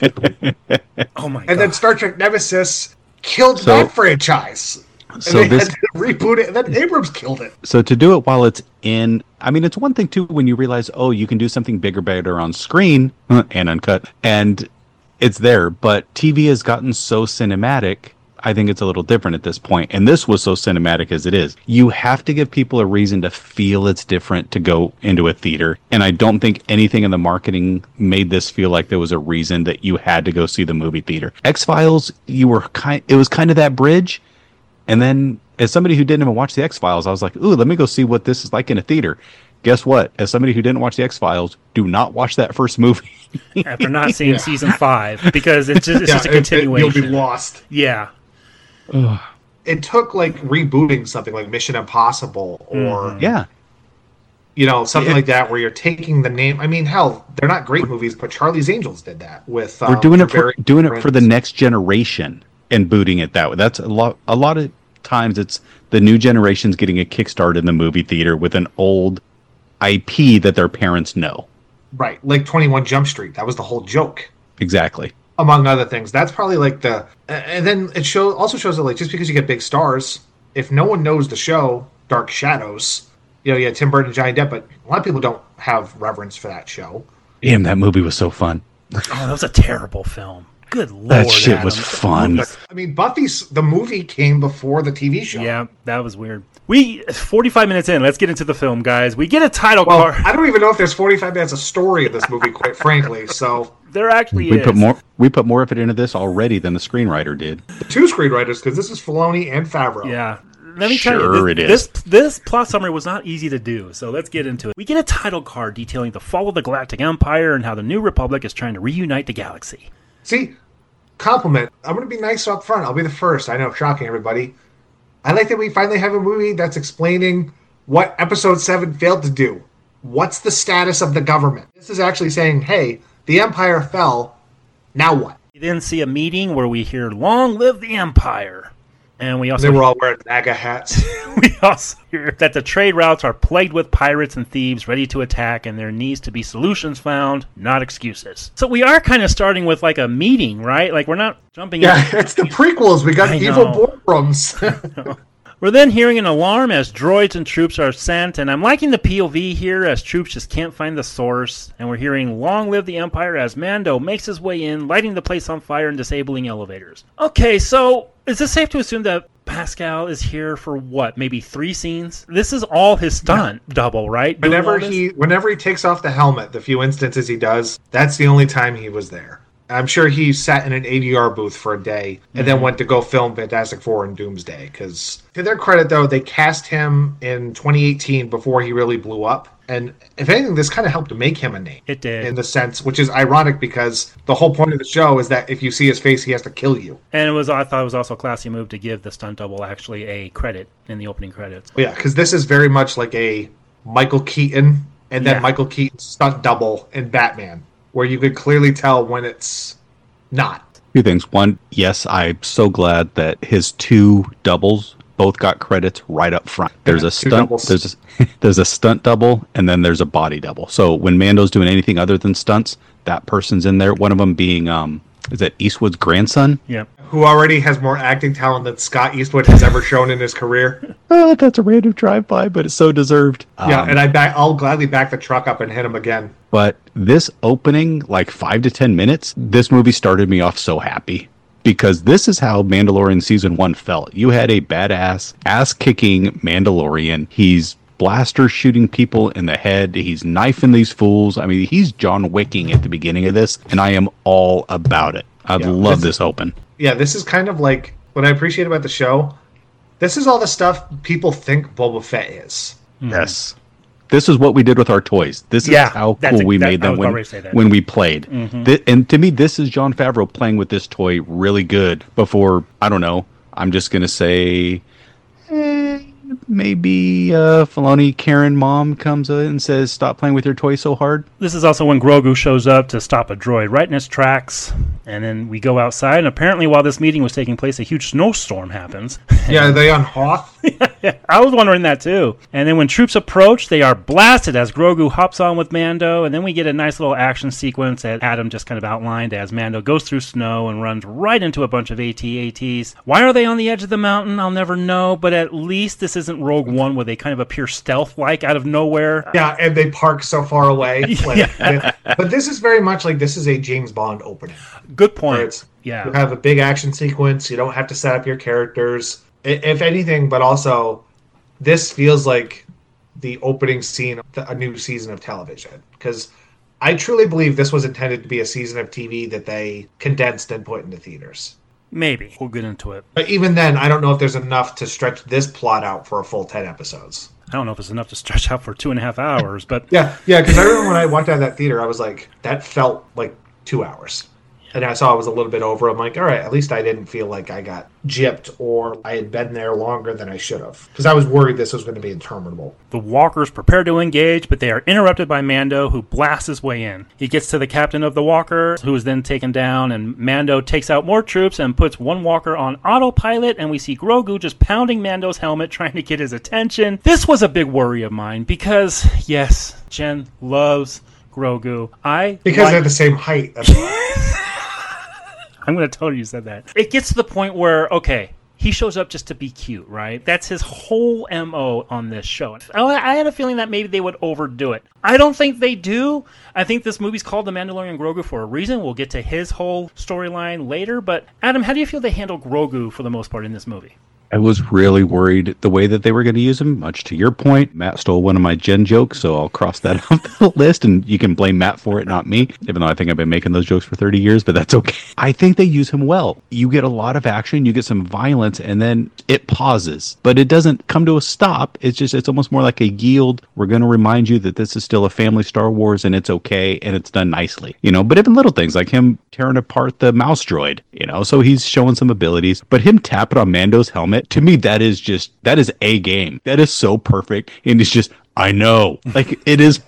Speaker 6: Oh my god!
Speaker 7: And then Star Trek Nemesis killed that franchise. And they had to reboot it, and then Abrams killed it.
Speaker 3: So to do it while it's in, I mean, it's one thing too when you realize, you can do something bigger, better on screen and uncut, and it's there. But TV has gotten so cinematic. I think it's a little different at this point. And this was so cinematic as it is. You have to give people a reason to feel it's different to go into a theater. And I don't think anything in the marketing made this feel like there was a reason that you had to go see the movie theater. X-Files, it was kind of that bridge. And then as somebody who didn't even watch the X-Files, I was like, ooh, let me go see what this is like in a theater. Guess what? As somebody who didn't watch the X-Files, do not watch that first movie.
Speaker 6: After not seeing season 5, because it's just a continuation.
Speaker 7: You'll be lost.
Speaker 6: Yeah.
Speaker 7: It took rebooting something like Mission Impossible or something like that where you're taking the name. I mean, hell, they're not great movies, but Charlie's Angels did that with.
Speaker 3: We're doing it for the next generation and booting it that way. That's a lot of times it's the new generation's getting a kickstart in the movie theater with an old IP that their parents know.
Speaker 7: Right, like 21 Jump Street. That was the whole joke.
Speaker 3: Exactly.
Speaker 7: Among other things, that's probably and then it also shows that just because you get big stars, if no one knows the show Dark Shadows, Tim Burton and Johnny Depp, but a lot of people don't have reverence for that show.
Speaker 3: Damn, that movie was so fun.
Speaker 6: Oh, that was a terrible film. Good lord,
Speaker 3: that shit was fun.
Speaker 7: I mean, the movie came before the TV show.
Speaker 6: Yeah, that was weird. 45 minutes in, let's get into the film, guys. We get a title card.
Speaker 7: I don't even know if there's 45 minutes of story in this movie, quite frankly. So
Speaker 6: there actually
Speaker 3: is. We put more of it into this already than the screenwriter did.
Speaker 7: The two screenwriters, because this is Filoni and Favreau.
Speaker 6: Yeah. Let me tell you, this plot summary was not easy to do, so let's get into it. We get a title card detailing the fall of the Galactic Empire and how the New Republic is trying to reunite the galaxy.
Speaker 7: See, compliment. I'm going to be nice up front. I'll be the first. I know, shocking everybody. I like that we finally have a movie that's explaining what Episode 7 failed to do. What's the status of the government? This is actually saying, hey, the Empire fell. Now what?
Speaker 6: We then see a meeting where we hear, "Long live the Empire." And we also
Speaker 7: they were all wearing MAGA hats.
Speaker 6: We also hear that the trade routes are plagued with pirates and thieves ready to attack, and there needs to be solutions found, not excuses. So we are kind of starting with a meeting, right? We're not jumping in.
Speaker 7: Yeah, it's the prequels. We got evil boardrooms.
Speaker 6: We're then hearing an alarm as droids and troops are sent, and I'm liking the POV here as troops just can't find the source, and we're hearing "Long live the Empire" as Mando makes his way in, lighting the place on fire and disabling elevators. Okay, so is it safe to assume that Pascal is here for what, maybe 3 scenes? This is all his stunt double, right?
Speaker 7: Whenever he takes off the helmet, the few instances he does, that's the only time he was there. I'm sure he sat in an ADR booth for a day and then went to go film Fantastic Four and Doomsday. Because to their credit, though, they cast him in 2018 before he really blew up. And if anything, this kind of helped to make him a name.
Speaker 6: It did.
Speaker 7: In the sense, which is ironic because the whole point of the show is that if you see his face, he has to kill you.
Speaker 6: And I thought it was also a classy move to give the stunt double actually a credit in the opening credits.
Speaker 7: Yeah, because this is very much like a Michael Keaton and then
Speaker 6: Yeah.
Speaker 7: Michael Keaton's stunt double in Batman, where you could clearly tell when it's not.
Speaker 3: Two things. One, yes, I'm so glad that his two doubles both got credits right up front. There's a
Speaker 7: two
Speaker 3: stunt,
Speaker 7: doubles.
Speaker 3: there's a stunt double, and then there's a body double. So when Mando's doing anything other than stunts, that person's in there. One of them being, is that Eastwood's grandson?
Speaker 6: Yep.
Speaker 7: Who already has more acting talent than Scott Eastwood has ever shown in his career.
Speaker 3: Oh, that's a random drive-by, but it's so deserved.
Speaker 7: Yeah, and I'll gladly back the truck up and hit him again.
Speaker 3: But this opening, like 5 to 10 minutes, this movie started me off so happy. Because this is how Mandalorian Season 1 felt. You had a badass, ass-kicking Mandalorian. He's blaster shooting people in the head. He's knifing these fools. I mean, he's John Wicking at the beginning of this, and I am all about it. I love this open.
Speaker 7: Yeah, this is kind of like what I appreciate about the show. This is all the stuff people think Boba Fett is.
Speaker 3: Yes. This is what we did with our toys. This is how cool we made them when we played. And to me, this is Jon Favreau playing with this toy really good before, I don't know, I'm just going to say, maybe Filoni, Karen mom comes in and says, stop playing with your toy so hard.
Speaker 6: This is also when Grogu shows up to stop a droid right in its tracks. And then we go outside, and apparently while this meeting was taking place, a huge snowstorm happens.
Speaker 7: Yeah, are they on Hoth?
Speaker 6: I was wondering that too. And then when troops approach, they are blasted as Grogu hops on with Mando, and then we get a nice little action sequence that Adam just kind of outlined as Mando goes through snow and runs right into a bunch of AT-ATs. Why are they on the edge of the mountain? I'll never know, but at least this isn't Rogue One where they kind of appear stealth-like out of nowhere.
Speaker 7: Yeah, and they park so far away. But this is very much like this is a James Bond opening.
Speaker 6: Good point. Yeah.
Speaker 7: You have a big action sequence. You don't have to set up your characters. If anything, but also, this feels like the opening scene of a new season of television. Because I truly believe this was intended to be a season of TV that they condensed and put into theaters.
Speaker 6: Maybe. We'll get into it.
Speaker 7: But even then, I don't know if there's enough to stretch this plot out for a full 10 episodes.
Speaker 6: I don't know if it's enough to stretch out for 2.5 hours, but...
Speaker 7: Yeah, because I remember when I walked out of that theater, I was like, that felt like 2 hours. And I saw it was a little bit over. I'm like, all right, at least I didn't feel like I got gypped or I had been there longer than I should have. Because I was worried this was going to be interminable.
Speaker 6: The walkers prepare to engage, but they are interrupted by Mando, who blasts his way in. He gets to the captain of the walker, who is then taken down, and Mando takes out more troops and puts one walker on autopilot, and we see Grogu just pounding Mando's helmet, trying to get his attention. This was a big worry of mine, because, yes, Jen loves Grogu.
Speaker 7: Because they're the same height.
Speaker 6: I'm going to tell you said that. It gets to the point where, okay, he shows up just to be cute, right? That's his whole MO on this show. I had a feeling that maybe they would overdo it. I don't think they do. I think this movie's called The Mandalorian Grogu for a reason. We'll get to his whole storyline later. But, Adam, how do you feel they handle Grogu for the most part in this movie?
Speaker 3: I was really worried the way that they were going to use him, much to your point. Matt stole one of my Jen jokes, so I'll cross that off the list, and you can blame Matt for it, not me, even though I think I've been making those jokes for 30 years, but that's okay. I think they use him well. You get a lot of action, you get some violence, and then it pauses, but it doesn't come to a stop. It's almost more like a yield. We're going to remind you that this is still a family Star Wars, and it's okay, and it's done nicely. But even little things like him tearing apart the mouse droid, so he's showing some abilities, but him tapping on Mando's helmet, to me, that is a game. That is so perfect. And it's just, I know. Like, it is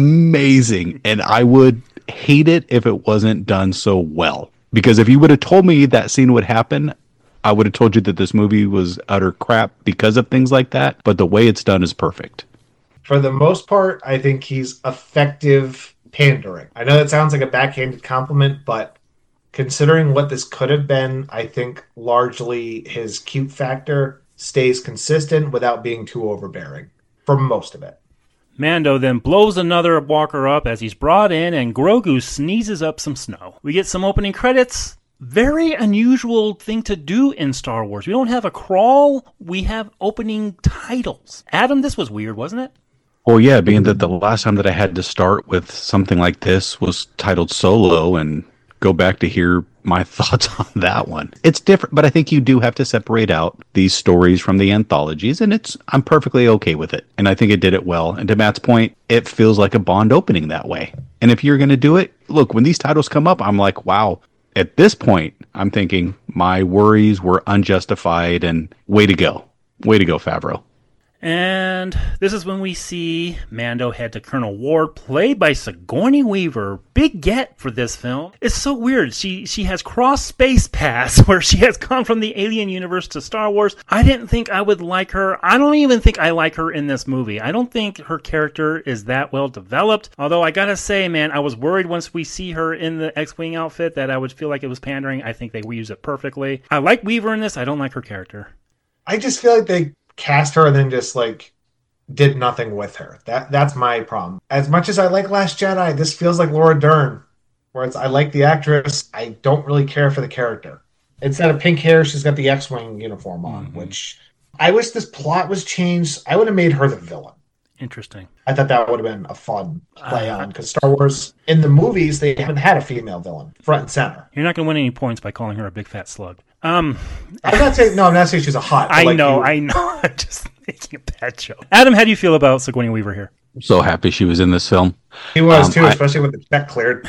Speaker 3: amazing. And I would hate it if it wasn't done so well. Because if you would have told me that scene would happen, I would have told you that this movie was utter crap because of things like that. But the way it's done is perfect.
Speaker 7: For the most part, I think he's effective pandering. I know that sounds like a backhanded compliment, but considering what this could have been, I think largely his cute factor stays consistent without being too overbearing for most of it.
Speaker 6: Mando then blows another walker up as he's brought in, and Grogu sneezes up some snow. We get some opening credits. Very unusual thing to do in Star Wars. We don't have a crawl, we have opening titles. Adam, this was weird, wasn't it?
Speaker 3: Well, yeah, being that the last time that I had to start with something like this was titled Solo, and go back to hear my thoughts on that one. It's different, but I think you do have to separate out these stories from the anthologies, and I'm perfectly okay with it. And I think it did it well. And to Matt's point, it feels like a Bond opening that way. And if you're going to do it, look, when these titles come up, I'm like, wow. At this point, I'm thinking my worries were unjustified, and way to go. Way to go, Favreau.
Speaker 6: And this is when we see Mando head to Colonel Ward, played by Sigourney Weaver. Big get for this film. It's so weird. She has crossed space paths where she has gone from the Alien universe to Star Wars. I didn't think I would like her. I don't even think I like her in this movie. I don't think her character is that well developed. Although I gotta say, man, I was worried once we see her in the X-Wing outfit that I would feel like it was pandering. I think they use it perfectly. I like Weaver in this. I don't like her character.
Speaker 7: I just feel like they cast her and then just like did nothing with her. That's my problem. As much as I like Last Jedi, this feels like Laura Dern, whereas I like the actress, I don't really care for the character. Instead of pink hair, she's got the X-Wing uniform on, which I wish this plot was changed. I would have made her the villain.
Speaker 6: Interesting.
Speaker 7: I thought that would have been a fun play on, because Star Wars, in the movies, they haven't had a female villain front and center.
Speaker 6: You're not going to win any points by calling her a big fat slug.
Speaker 7: I'm not saying she's a hot.
Speaker 6: I know. I'm just making a bad joke. Adam, how do you feel about Sigourney Weaver here?
Speaker 3: I'm so happy she was in this film.
Speaker 7: He was too, especially with the check cleared.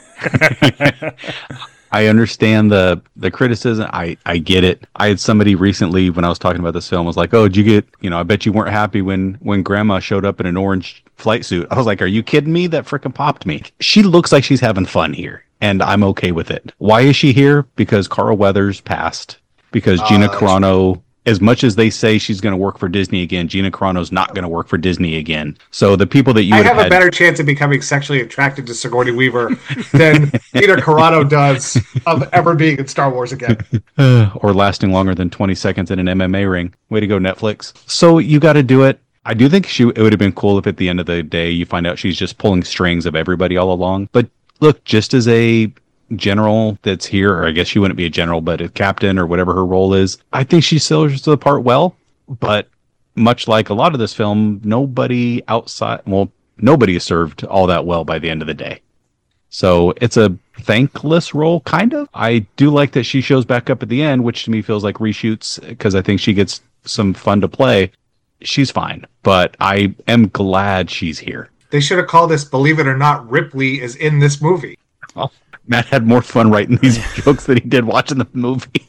Speaker 3: I understand the criticism. I get it. I had somebody recently, when I was talking about this film, was like, "Oh, did you get? I bet you weren't happy when Grandma showed up in an orange flight suit." I was like, "Are you kidding me? That freaking popped me." She looks like she's having fun here, and I'm okay with it. Why is she here? Because Carl Weathers passed. Because Gina Carano, as much as they say she's going to work for Disney again, Gina Carano's not going to work for Disney again. So the people that you
Speaker 7: I have a better chance of becoming sexually attracted to Sigourney Weaver than Gina Carano does of ever being in Star Wars again.
Speaker 3: Or lasting longer than 20 seconds in an MMA ring. Way to go, Netflix. So you got to do it. I do think it would have been cool if at the end of the day you find out she's just pulling strings of everybody all along. But look, just as a general that's here, or I guess she wouldn't be a general, but a captain or whatever her role is, I think she serves the part well. But much like a lot of this film, nobody is served all that well by the end of the day. So it's a thankless role, kind of. I do like that she shows back up at the end, which to me feels like reshoots, because I think she gets some fun to play. She's fine, but I am glad she's here.
Speaker 7: They should have called this, believe it or not, Ripley is in this movie.
Speaker 3: Oh, Matt had more fun writing these jokes than he did watching the movie.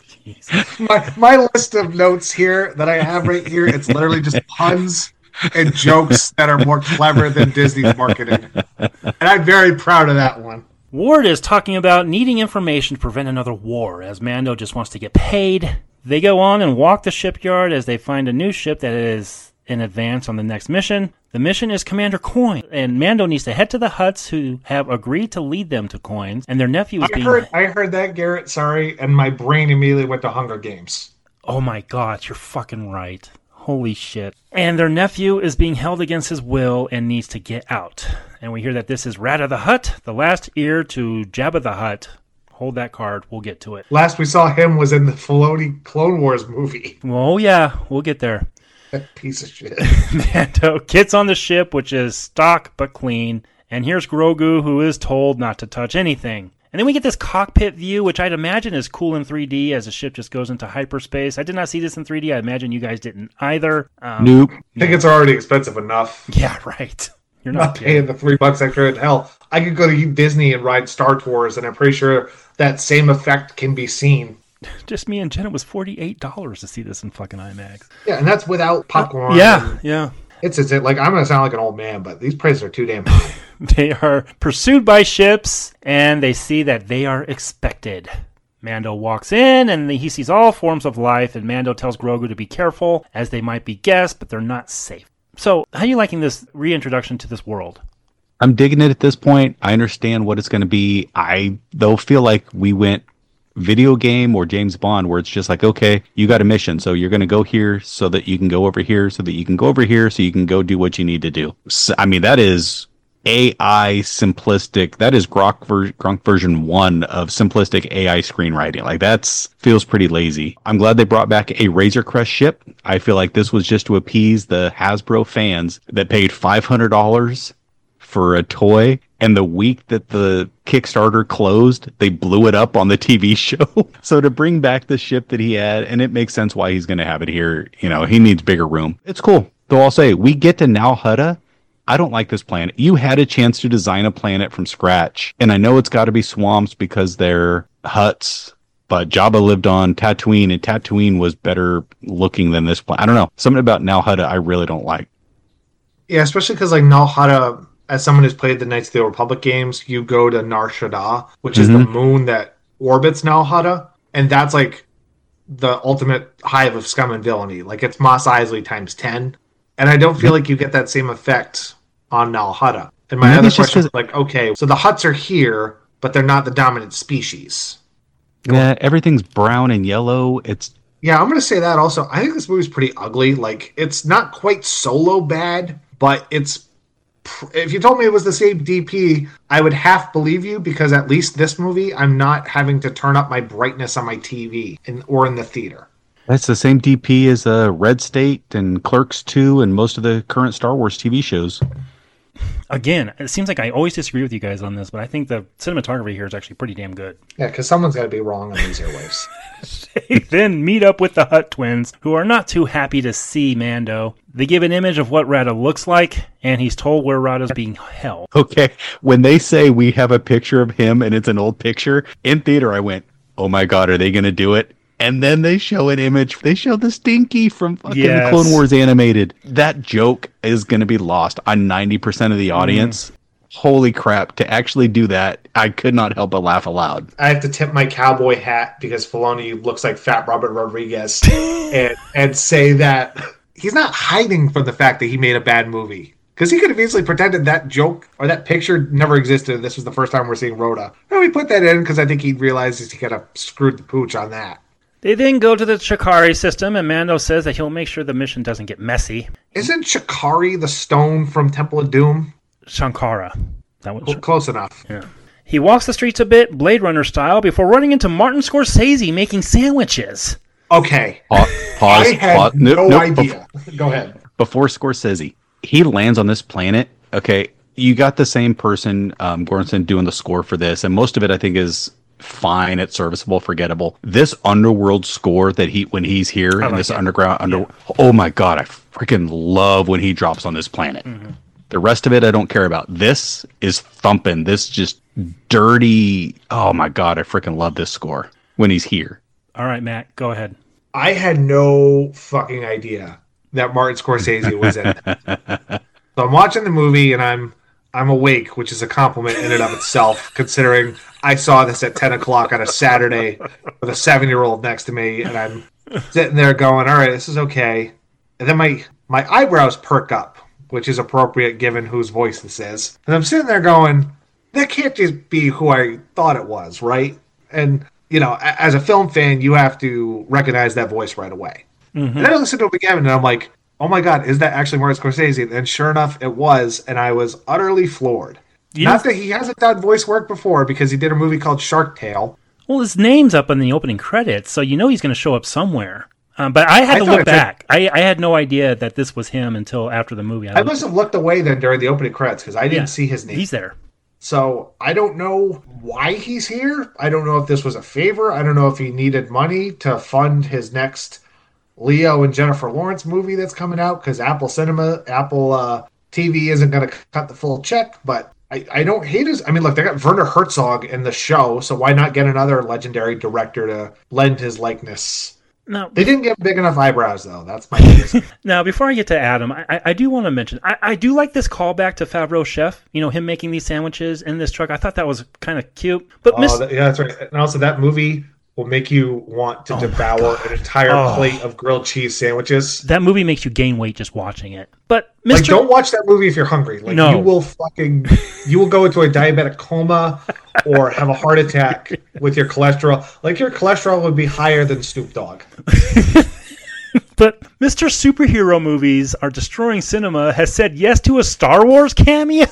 Speaker 7: My list of notes here that I have right here, it's literally just puns and jokes that are more clever than Disney's marketing. And I'm very proud of that one.
Speaker 6: Ward is talking about needing information to prevent another war, as Mando just wants to get paid. They go on and walk the shipyard as they find a new ship that is in advance on the next mission. The mission is Commander Coin, and Mando needs to head to the Hutts, who have agreed to lead them to Coins, and their nephew is
Speaker 7: I heard that, Garrett, sorry, and my brain immediately went to Hunger Games.
Speaker 6: Oh my god, you're fucking right. Holy shit. And their nephew is being held against his will and needs to get out. And we hear that this is Rata the Hutt, the last heir to Jabba the Hutt. Hold that card, we'll get to it.
Speaker 7: Last we saw him was in the Filoni Clone Wars movie.
Speaker 6: Oh yeah, we'll get there.
Speaker 7: That piece of shit.
Speaker 6: Mando gets on the ship, which is stock but clean, and here's Grogu, who is told not to touch anything. And then we get this cockpit view, which I'd imagine is cool in 3D as the ship just goes into hyperspace. I did not see this in 3D. I imagine you guys didn't either.
Speaker 3: Nope.
Speaker 7: I think it's already expensive enough.
Speaker 6: Yeah, right. You're not
Speaker 7: paying the $3 extra. Hell, I could go to Disney and ride Star Tours, and I'm pretty sure that same effect can be seen.
Speaker 6: Just me and Jenna was $48 to see this in fucking IMAX.
Speaker 7: Yeah, and that's without popcorn.
Speaker 6: Yeah.
Speaker 7: It's like, I'm going to sound like an old man, but these prices are too damn high.
Speaker 6: They are pursued by ships, and they see that they are expected. Mando walks in, and he sees all forms of life, and Mando tells Grogu to be careful, as they might be guests, but they're not safe. So, how are you liking this reintroduction to this world?
Speaker 3: I'm digging it at this point. I understand what it's going to be. I, though, feel like we went video game or James Bond, where it's just like, okay, you got a mission, so you're going to go here so that you can go over here, so that you can go over here, so you can go do what you need to do. So, I mean, that is AI simplistic. That is Gronk version 1 of simplistic AI screenwriting. Like, feels pretty lazy. I'm glad they brought back a Razor Crest ship. I feel like this was just to appease the Hasbro fans that paid $500 for a toy, and the week that the Kickstarter closed, they blew it up on the TV show. So to bring back the ship that he had, and it makes sense why he's going to have it here. He needs bigger room. It's cool. Though I'll say, we get to Nal Hutta. I don't like this planet. You had a chance to design a planet from scratch, and I know it's got to be swamps because they're Hutts, But Jabba lived on Tatooine, and Tatooine was better looking than this planet. I don't know. Something about Nal Hutta I really don't like.
Speaker 7: Yeah, especially because like Nal Hutta, as someone who's played the Knights of the Old Republic games, you go to Nar Shaddaa, which is the moon that orbits Nal Hutta, and that's like the ultimate hive of scum and villainy. Like it's Mos Eisley times 10, and I don't feel like you get that same effect on Nal Hutta. And my other question is like, okay, so the Hutts are here, but they're not the dominant species.
Speaker 3: Yeah, everything's brown and yellow.
Speaker 7: Yeah, I'm going to say that also. I think this movie's pretty ugly. Like, it's not quite Solo bad, but it's... If you told me it was the same DP, I would half believe you, because at least this movie, I'm not having to turn up my brightness on my TV or in the theater.
Speaker 3: That's the same DP as Red State and Clerks 2 and most of the current Star Wars TV shows.
Speaker 6: Again, it seems like I always disagree with you guys on this, but I think the cinematography here is actually pretty damn good.
Speaker 7: Yeah, because someone's got to be wrong on these airwaves.
Speaker 6: They then meet up with the Hutt twins, who are not too happy to see Mando. They give an image of what Rada looks like, and he's told where Rada's being held.
Speaker 3: Okay, when they say we have a picture of him and it's an old picture, in theater I went, oh my god, are they going to do it? And then they show an image. They show the Stinky from fucking Clone Wars animated. That joke is going to be lost on 90% of the audience. Holy crap. To actually do that, I could not help but laugh aloud.
Speaker 7: I have to tip my cowboy hat because Filoni looks like Fat Robert Rodriguez and say that he's not hiding from the fact that he made a bad movie. Because he could have easily pretended that joke or that picture never existed. This was the first time we're seeing Rhoda. No, he put that in because I think he realizes he kind of screwed the pooch on that.
Speaker 6: They then go to the Chakari system, and Mando says that he'll make sure the mission doesn't get messy.
Speaker 7: Isn't Chakari the stone from Temple of Doom?
Speaker 6: Shankara. That was
Speaker 7: close enough.
Speaker 6: Yeah. He walks the streets a bit, Blade Runner style, before running into Martin Scorsese making sandwiches.
Speaker 7: Okay.
Speaker 3: Pause.
Speaker 7: I had no idea. Go ahead.
Speaker 3: Before Scorsese, he lands on this planet. Okay, you got the same person, Göransson, doing the score for this, and most of it I think is fine, it's serviceable, forgettable. This underworld score that when he's here in this underground oh my god, I freaking love when he drops on this planet. The rest of it I don't care about. This is thumping. This just dirty, oh my god, I freaking love this score when he's here.
Speaker 6: All right, Matt, go ahead.
Speaker 7: I had no fucking idea that Martin Scorsese was in it. So I'm watching the movie and I'm awake, which is a compliment in and of itself, considering I saw this at 10 o'clock on a Saturday with a 7-year-old next to me, and I'm sitting there going, all right, this is okay. And then my eyebrows perk up, which is appropriate given whose voice this is. And I'm sitting there going, that can't just be who I thought it was, right? And, you know, as a film fan, you have to recognize that voice right away. And then I listened to it again, and I'm like, oh my god, is that actually Martin Scorsese? And sure enough, it was, and I was utterly floored. Not that he hasn't done voice work before, because he did a movie called Shark Tale.
Speaker 6: Well, his name's up in the opening credits, so you know he's going to show up somewhere. But I had to look back. I had no idea that this was him until after the movie.
Speaker 7: I must have looked away then during the opening credits, because I didn't see his name.
Speaker 6: He's there.
Speaker 7: So I don't know why he's here. I don't know if this was a favor. I don't know if he needed money to fund his next Leo and Jennifer Lawrence movie that's coming out, because Apple TV isn't going to cut the full check, but I don't hate his... I mean, look, they got Werner Herzog in the show, so why not get another legendary director to lend his likeness?
Speaker 6: No,
Speaker 7: they didn't get big enough eyebrows, though. That's my biggest...
Speaker 6: Now, before I get to Adam, I do want to mention, I do like this callback to Favreau's Chef, you know, him making these sandwiches in this truck. I thought that was kind of cute. But
Speaker 7: yeah, that's right. And also, that movie will make you want to devour an entire plate of grilled cheese sandwiches.
Speaker 6: That movie makes you gain weight just watching it. But
Speaker 7: Like, don't watch that movie if you're hungry. Like,
Speaker 6: no.
Speaker 7: you will go into a diabetic coma or have a heart attack with your cholesterol. Like, your cholesterol would be higher than Snoop Dogg.
Speaker 6: But Mr. Superhero Movies Are Destroying Cinema has said yes to a Star Wars cameo.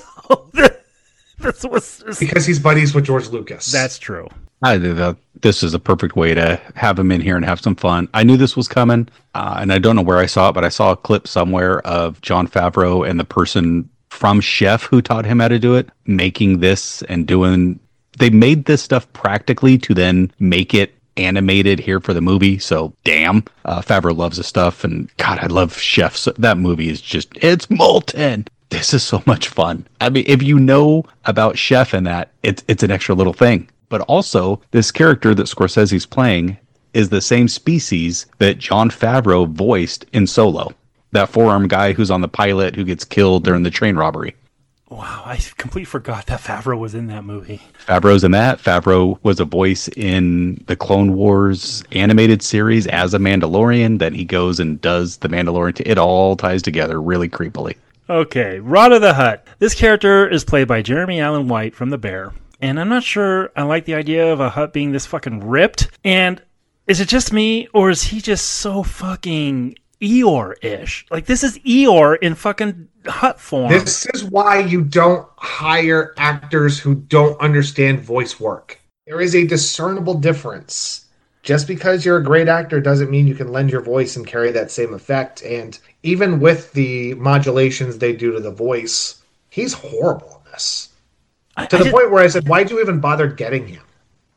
Speaker 7: Because he's buddies with George Lucas.
Speaker 6: That's true.
Speaker 3: I think that this is a perfect way to have him in here and have some fun. I knew this was coming, and I don't know where I saw it, but I saw a clip somewhere of Jon Favreau and the person from Chef who taught him how to do it, making this and doing... They made this stuff practically to then make it animated here for the movie, so damn. Favreau loves this stuff, and God, I love Chef. So that movie is just... It's molten! This is so much fun. I mean, if you know about Chef and that, it's an extra little thing. But also, this character that Scorsese's playing is the same species that Jon Favreau voiced in Solo. That four-armed guy who's on the pilot who gets killed during the train robbery.
Speaker 6: Wow, I completely forgot that Favreau was in that movie.
Speaker 3: Favreau's in that. Favreau was a voice in the Clone Wars animated series as a Mandalorian. Then he goes and does the Mandalorian. It all ties together really creepily.
Speaker 6: Okay, Rada the Hutt. This character is played by Jeremy Allen White from The Bear. And I'm not sure I like the idea of a Hutt being this fucking ripped. And is it just me, or is he just so fucking Eeyore-ish? Like, this is Eeyore in fucking Hutt form.
Speaker 7: This is why you don't hire actors who don't understand voice work. There is a discernible difference. Just because you're a great actor doesn't mean you can lend your voice and carry that same effect. And even with the modulations they do to the voice, he's horrible in this. To the point where I said, why'd you even bother getting him?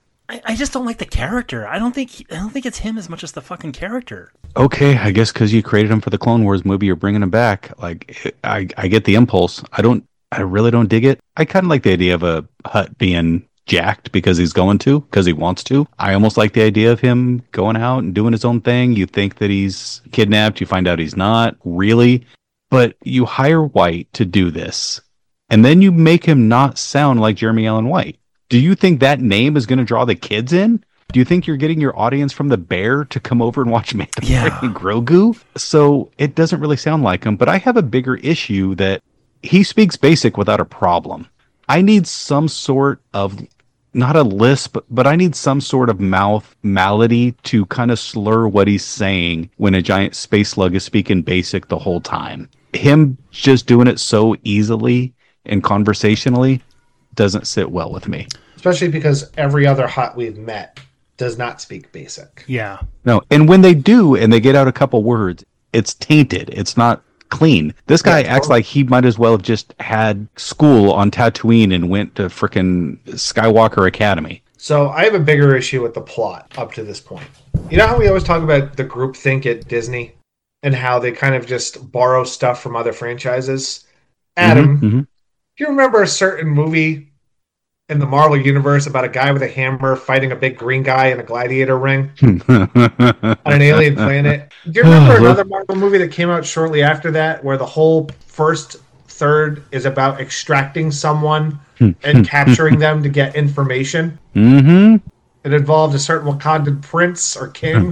Speaker 6: I just don't like the character. I don't think it's him as much as the fucking character.
Speaker 3: Okay, I guess because you created him for the Clone Wars movie, you're bringing him back. Like, I get the impulse. I really don't dig it. I kind of like the idea of a Hutt being jacked because he wants to. I almost like the idea of him going out and doing his own thing. You think that he's kidnapped. You find out he's not really. But you hire White to do this. And then you make him not sound like Jeremy Allen White. Do you think that name is going to draw the kids in? Do you think you're getting your audience from The Bear to come over and watch Mandalorian and Grogu? So it doesn't really sound like him, but I have a bigger issue that he speaks basic without a problem. I need some sort of, not a lisp, but I need some sort of mouth malady to kind of slur what he's saying when a giant space slug is speaking basic the whole time. Him just doing it so easily and conversationally doesn't sit well with me.
Speaker 7: Especially because every other Hutt we've met does not speak basic.
Speaker 6: Yeah.
Speaker 3: No, and when they do and they get out a couple words, it's tainted. It's not clean. This guy acts like he might as well have just had school on Tatooine and went to frickin' Skywalker Academy.
Speaker 7: So I have a bigger issue with the plot up to this point. You know how we always talk about the groupthink at Disney and how they kind of just borrow stuff from other franchises? Adam, do you remember a certain movie in the Marvel Universe about a guy with a hammer fighting a big green guy in a gladiator ring on an alien planet? Do you remember another Marvel movie that came out shortly after that where the whole first third is about extracting someone and capturing them to get information? It involved a certain Wakandan prince or king.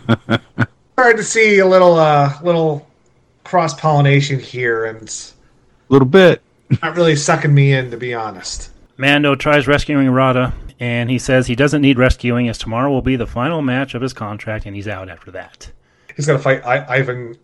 Speaker 7: Hard to see a little cross-pollination here, and
Speaker 3: a little bit.
Speaker 7: Not really sucking me in, to be honest.
Speaker 6: Mando tries rescuing Rada, and he says he doesn't need rescuing as tomorrow will be the final match of his contract, and he's out after that.
Speaker 7: He's going to fight Ivan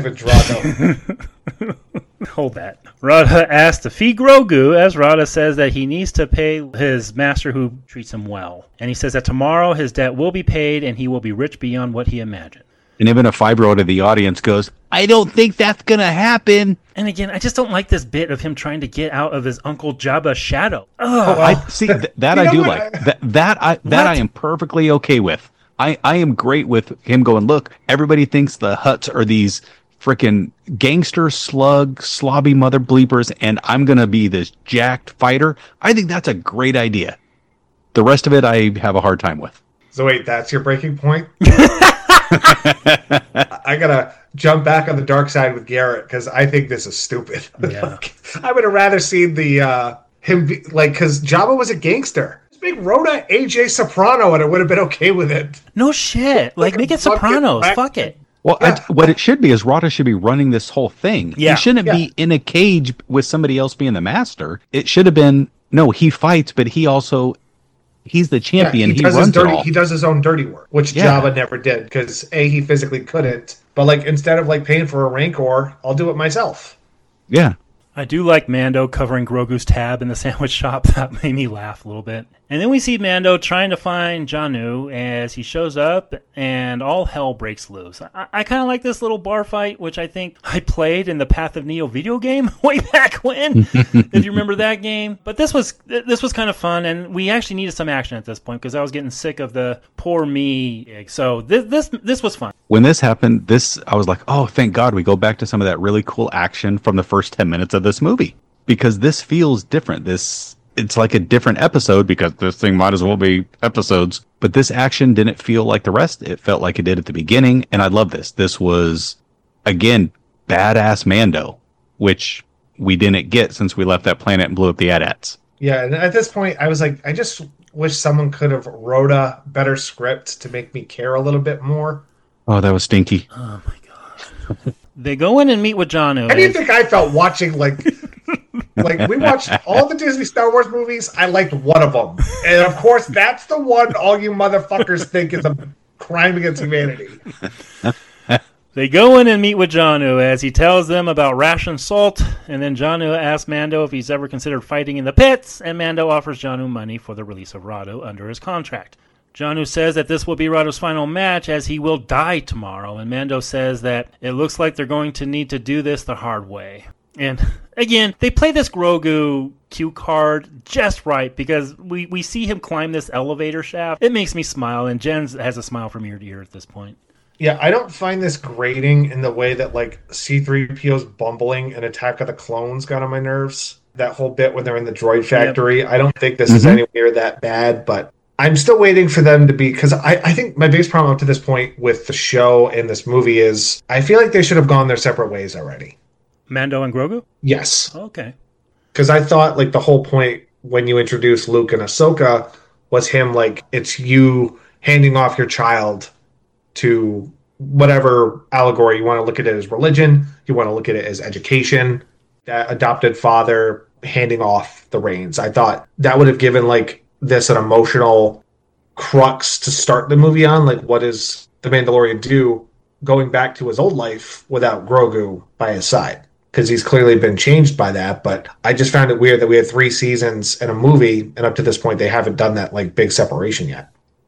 Speaker 7: Drago.
Speaker 6: Hold that. Rada asks to feed Grogu, as Rada says that he needs to pay his master who treats him well. And he says that tomorrow his debt will be paid, and he will be rich beyond what he imagined.
Speaker 3: And even a 5-year-old in the audience goes, I don't think that's going to happen.
Speaker 6: And again, I just don't like this bit of him trying to get out of his Uncle Jabba's shadow.
Speaker 3: I see that I do like. That I am perfectly okay with. I am great with him going, look, everybody thinks the Hutts are these freaking gangster slug, slobby mother bleepers, and I'm going to be this jacked fighter. I think that's a great idea. The rest of it, I have a hard time with.
Speaker 7: So wait, that's your breaking point? I gotta jump back on the dark side with Garrett because I think this is stupid.
Speaker 6: Yeah.
Speaker 7: I would have rather seen the him be, like, because Jabba was a gangster. Just make Rhoda AJ Soprano and it would have been okay with it.
Speaker 6: No shit. Like make it Sopranos. Fuck it.
Speaker 3: Well, what it should be is Rada should be running this whole thing.
Speaker 6: Yeah.
Speaker 3: He shouldn't be in a cage with somebody else being the master. It should have been, no, he fights, but he's the champion.
Speaker 7: Yeah, he does his own dirty work, which Jabba never did because he physically couldn't. But like instead of like paying for a Rancor, I'll do it myself.
Speaker 3: Yeah.
Speaker 6: I do like Mando covering Grogu's tab in the sandwich shop. That made me laugh a little bit. And then we see Mando trying to find Janu as he shows up and all hell breaks loose. I kind of like this little bar fight, which I think I played in the Path of Neo video game way back when, if you remember that game. But this was kind of fun, and we actually needed some action at this point because I was getting sick of the poor me. So this was fun.
Speaker 3: When this happened, I was like, oh, thank God we go back to some of that really cool action from the first 10 minutes of this movie. Because this feels different. This it's like a different episode because this thing might as well be episodes. But this action didn't feel like the rest. It felt like it did at the beginning. And I love this. This was, again, badass Mando, which we didn't get since we left that planet and blew up the AT-ATs.
Speaker 7: Yeah, and at this point, I was like, I just wish someone could have wrote a better script to make me care a little bit more.
Speaker 3: Oh, that was stinky.
Speaker 6: Oh my god. They go in and meet with John.
Speaker 7: How do you think I felt watching, like we watched all the Disney Star Wars movies? I liked one of them. And of course, that's the one all you motherfuckers think is a crime against humanity.
Speaker 6: They go in and meet with Janu as he tells them about ration salt, and then Janu asks Mando if he's ever considered fighting in the pits, and Mando offers Janu money for the release of Rado under his contract. Janu says that this will be Rado's final match as he will die tomorrow, and Mando says that it looks like they're going to need to do this the hard way. And again, they play this Grogu cue card just right because we see him climb this elevator shaft. It makes me smile, and Jen has a smile from ear to ear at this point.
Speaker 7: Yeah, I don't find this grating in the way that, like, C-3PO's bumbling in Attack of the Clones got on my nerves. That whole bit when they're in the droid factory. Yep. I don't think this is anywhere that bad, but I'm still waiting for them to be... Because I think my biggest problem up to this point with the show and this movie is I feel like they should have gone their separate ways already.
Speaker 6: Mando and Grogu?
Speaker 7: Yes.
Speaker 6: Okay.
Speaker 7: Because I thought, like, the whole point when you introduced Luke and Ahsoka was him, like, it's you handing off your child to whatever allegory. You want to look at it as religion, you want to look at it as education, that adopted father handing off the reins. I thought that would have given, like, this an emotional crux to start the movie on. Like, what does the Mandalorian do going back to his old life without Grogu by his side? Because he's clearly been changed by that, but I just found it weird that we had 3 seasons and a movie, and up to this point they haven't done that, like, big separation yet.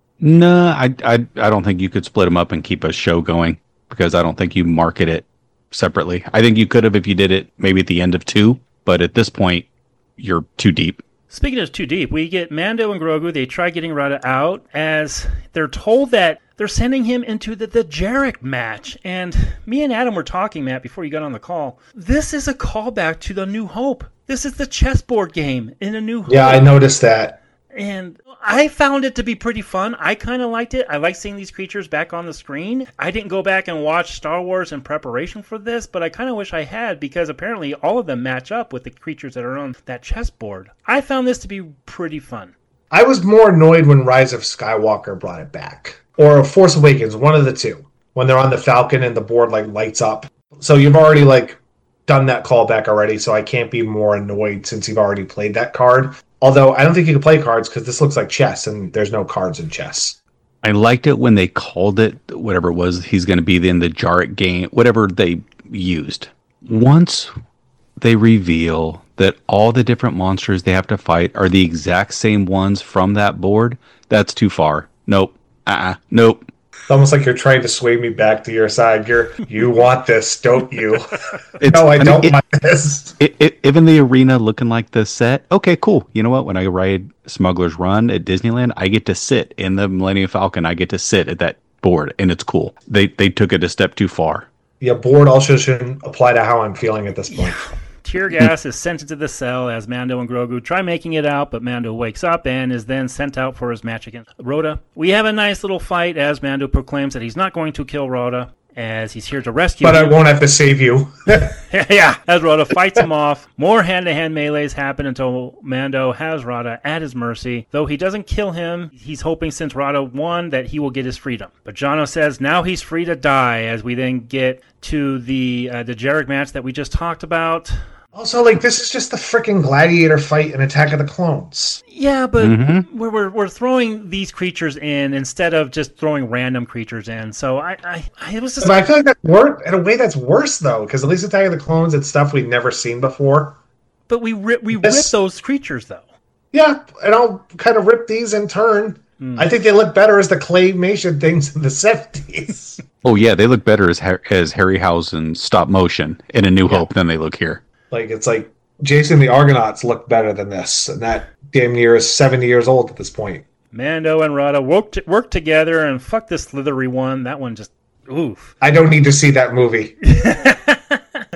Speaker 3: No, I don't think you could split them up and keep a show going because I don't think you market it separately. I think you could have if you did it maybe at the end of 2, but at this point, you're too deep.
Speaker 6: Speaking of too deep, we get Mando and Grogu. They try getting Rada out as they're told that they're sending him into the Jarek match. And me and Adam were talking, Matt, before you got on the call. This is a callback to the New Hope. This is the chessboard game in A New Hope.
Speaker 7: Yeah, I noticed that.
Speaker 6: And I found it to be pretty fun. I kind of liked it. I like seeing these creatures back on the screen. I didn't go back and watch Star Wars in preparation for this, but I kind of wish I had because apparently all of them match up with the creatures that are on that chessboard. I found this to be pretty fun.
Speaker 7: I was more annoyed when Rise of Skywalker brought it back. Or Force Awakens, one of the two. When they're on the Falcon and the board, like, lights up. So you've already, like, done that callback already, so I can't be more annoyed since you've already played that card. Although I don't think you can play cards because this looks like chess and there's no cards in chess.
Speaker 3: I liked it when they called it, whatever it was, he's going to be in the Jarek game, whatever they used. Once they reveal that all the different monsters they have to fight are the exact same ones from that board, that's too far. Nope. Nope.
Speaker 7: It's almost like you're trying to sway me back to your side. You want this, don't you? No, I don't want this.
Speaker 3: Even the arena looking like the set. Okay, cool. You know what? When I ride Smuggler's Run at Disneyland, I get to sit in the Millennium Falcon. I get to sit at that board, and it's cool. They took it a step too far.
Speaker 7: Yeah, board also shouldn't apply to how I'm feeling at this point.
Speaker 6: Tear gas is sent into the cell as Mando and Grogu try making it out, but Mando wakes up and is then sent out for his match against Rhoda. We have a nice little fight as Mando proclaims that he's not going to kill Rhoda, as he's here to rescue
Speaker 7: him. But I won't have to save you.
Speaker 6: Yeah, as Rhoda fights him off. More hand-to-hand melees happen until Mando has Rhoda at his mercy. Though he doesn't kill him, he's hoping since Rhoda won that he will get his freedom. But Jano says now he's free to die, as we then get to the Jarek match that we just talked about.
Speaker 7: Also, like, this is just the freaking gladiator fight in Attack of the Clones.
Speaker 6: Yeah, but we're throwing these creatures in instead of just throwing random creatures in. So it was just.
Speaker 7: But I feel like that's worse. In a way, that's worse though, because at least Attack of the Clones, it's stuff we've never seen before.
Speaker 6: But we rip those creatures though. Yeah,
Speaker 7: and I'll kind of rip these in turn. I think they look better as the claymation things in the 70s.
Speaker 3: Oh yeah, they look better as Harryhausen stop motion in A New Hope than they look here.
Speaker 7: Like, it's like Jason the Argonauts look better than this, and that damn near is 70 years old at this point.
Speaker 6: Mando and Rada work together, and fuck this slithery one. That one just, oof.
Speaker 7: I don't need to see that movie.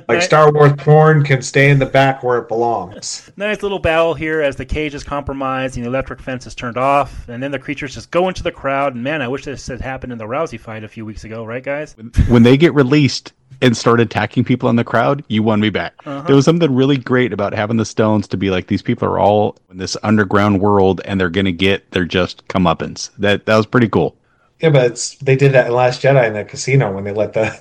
Speaker 7: Like Star Wars porn can stay in the back where it belongs.
Speaker 6: Nice little battle here as the cage is compromised and the electric fence is turned off, and then the creatures just go into the crowd. And man, I wish this had happened in the Rousey fight a few weeks ago, right, guys?
Speaker 3: When they get released and start attacking people in the crowd, you won me back. There was something really great about having the stones to be like, these people are all in this underground world and they're going to get their just comeuppance. That was pretty cool.
Speaker 7: Yeah, but they did that in Last Jedi in the casino when they let the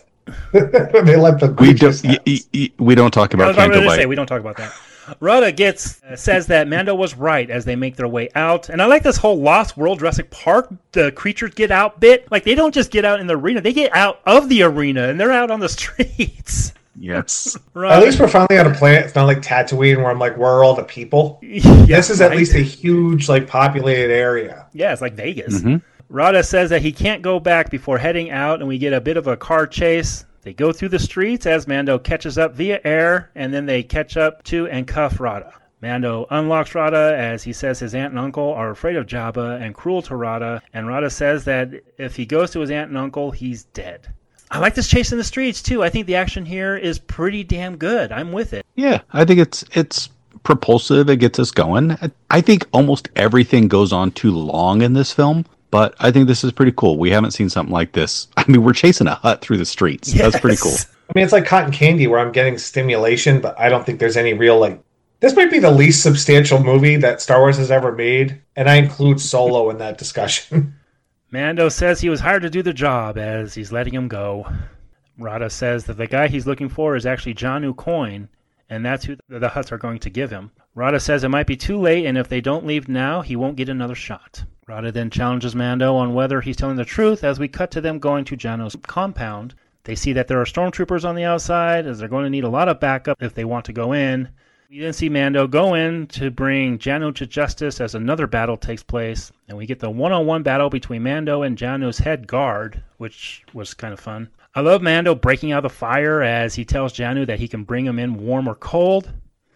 Speaker 3: we don't talk about Canto Bight.
Speaker 6: We don't talk about that. Rada says that Mando was right as they make their way out. And I like this whole Lost World Jurassic Park, the creatures get out bit. Like, they don't just get out in the arena, they get out of the arena and they're out on the streets.
Speaker 3: Yes.
Speaker 7: At least we're finally on a planet. It's not like Tatooine where I'm like, where are all the people? This is at least a huge, like, populated area.
Speaker 6: Yeah, it's like Vegas. Rada says that he can't go back before heading out, and we get a bit of a car chase. They go through the streets as Mando catches up via air, and then they catch up to and cuff Rada. Mando unlocks Rada as he says his aunt and uncle are afraid of Jabba and cruel to Rada, and Rada says that if he goes to his aunt and uncle, he's dead. I like this chase in the streets, too. I think the action here is pretty damn good. I'm with it.
Speaker 3: Yeah, I think it's propulsive. It gets us going. I think almost everything goes on too long in this film. But I think this is pretty cool. We haven't seen something like this. I mean, we're chasing a hut through the streets. Yes. That's pretty cool.
Speaker 7: I mean, it's like cotton candy where I'm getting stimulation, but I don't think there's any real, like... This might be the least substantial movie that Star Wars has ever made, and I include Solo in that discussion.
Speaker 6: Mando says he was hired to do the job as he's letting him go. Rada says that the guy he's looking for is actually Janu Coin, and that's who the Hutts are going to give him. Rada says it might be too late, and if they don't leave now, he won't get another shot. Rada then challenges Mando on whether he's telling the truth as we cut to them going to Janu's compound. They see that there are stormtroopers on the outside as they're going to need a lot of backup if they want to go in. We then see Mando go in to bring Janu to justice as another battle takes place, and we get the one-on-one battle between Mando and Janu's head guard, which was kind of fun. I love Mando breaking out of the fire as he tells Janu that he can bring him in warm or cold.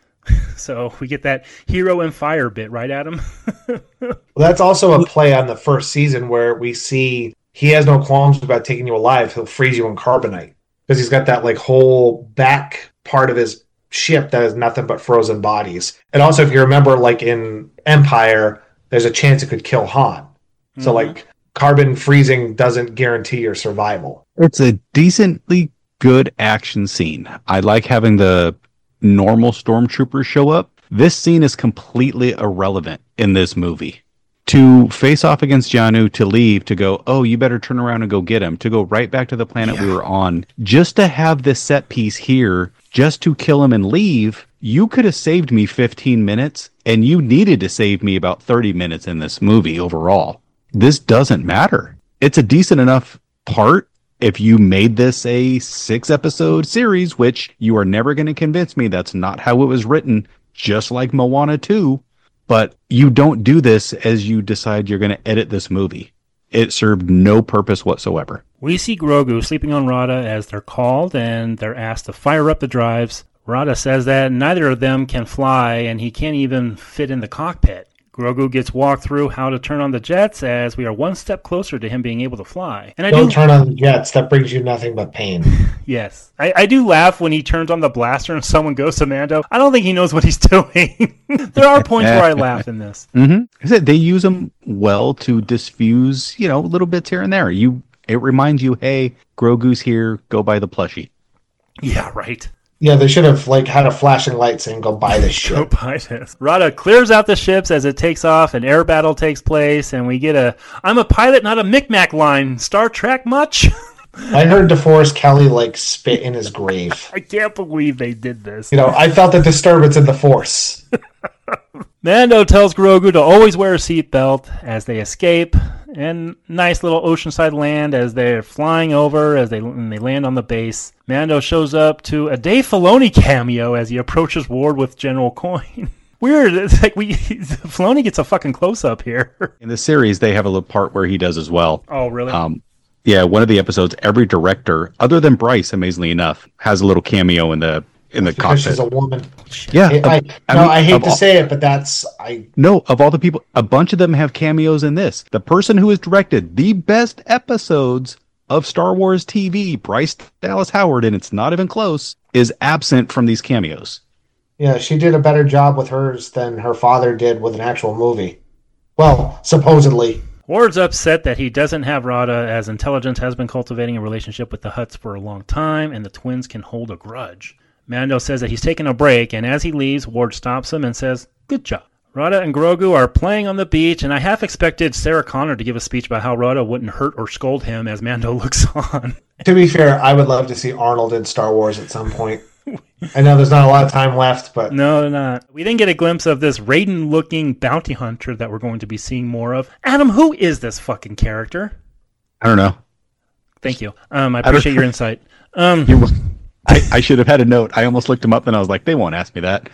Speaker 6: So we get that hero and fire bit, right, Adam?
Speaker 7: Well, that's also a play on the first season where we see he has no qualms about taking you alive. He'll freeze you in carbonite because he's got that like whole back part of his ship that is nothing but frozen bodies. And also, if you remember, like in Empire, there's a chance it could kill Han. So like carbon freezing doesn't guarantee your survival.
Speaker 3: It's a decently good action scene. I like having the normal stormtroopers show up. This scene is completely irrelevant in this movie. To face off against Janu, to leave, to go, oh, you better turn around and go get him, to go right back to the planet we were on, just to have this set piece here, just to kill him and leave, you could have saved me 15 minutes, and you needed to save me about 30 minutes in this movie overall. This doesn't matter. It's a decent enough part. If you made this a 6-episode series, which you are never going to convince me that's not how it was written, just like Moana 2, but you don't do this as you decide you're going to edit this movie. It served no purpose whatsoever.
Speaker 6: We see Grogu sleeping on Rada as they're called, and they're asked to fire up the drives. Rada says that neither of them can fly, and he can't even fit in the cockpit. Grogu gets walked through how to turn on the jets as we are one step closer to him being able to fly. And
Speaker 7: Don't turn on the jets. That brings you nothing but pain.
Speaker 6: Yes. I do laugh when he turns on the blaster and someone goes to Mando. I don't think he knows what he's doing. There are points where I laugh in this.
Speaker 3: They use them well to diffuse, little bits here and there. It reminds you, hey, Grogu's here, go buy the plushie.
Speaker 6: Yeah, right.
Speaker 7: Yeah, they should have had a flashing light saying, go buy this shit.
Speaker 6: Go buy this. Rada clears out the ships as it takes off. An air battle takes place, and we get I'm a pilot, not a Micmac line. Star Trek much?
Speaker 7: I heard DeForest Kelly, spit in his grave.
Speaker 6: I can't believe they did this.
Speaker 7: I felt a disturbance in the Force.
Speaker 6: Mando tells Grogu to always wear a seatbelt as they escape. And nice little oceanside land as they're flying over as they land on the base. Mando shows up to a Dave Filoni cameo as he approaches Ward with General Coin. Weird. It's like Filoni gets a fucking close-up here.
Speaker 3: In the series, they have a little part where he does as well.
Speaker 6: Oh, really?
Speaker 3: Yeah, one of the episodes, every director, other than Bryce, amazingly enough, has a little cameo in the cockpit.
Speaker 7: She's a woman.
Speaker 3: Yeah.
Speaker 7: I hate to say it, but
Speaker 3: No, of all the people, a bunch of them have cameos in this. The person who has directed the best episodes of Star Wars TV, Bryce Dallas Howard, and it's not even close, is absent from these cameos.
Speaker 7: Yeah, she did a better job with hers than her father did with an actual movie. Well, supposedly.
Speaker 6: Ward's upset that he doesn't have Rada, as intelligence has been cultivating a relationship with the Hutts for a long time, and the twins can hold a grudge. Mando says that he's taking a break, and as he leaves, Ward stops him and says, "Good job." Rada and Grogu are playing on the beach, and I half expected Sarah Connor to give a speech about how Rada wouldn't hurt or scold him as Mando looks on.
Speaker 7: To be fair, I would love to see Arnold in Star Wars at some point. I know there's not a lot of time left, but...
Speaker 6: No, not. We didn't get a glimpse of this Raiden-looking bounty hunter that we're going to be seeing more of. Adam, who is this fucking character?
Speaker 3: I don't know.
Speaker 6: Thank you. I appreciate your insight.
Speaker 3: I should have had a note. I almost looked him up and I was like, they won't ask me that.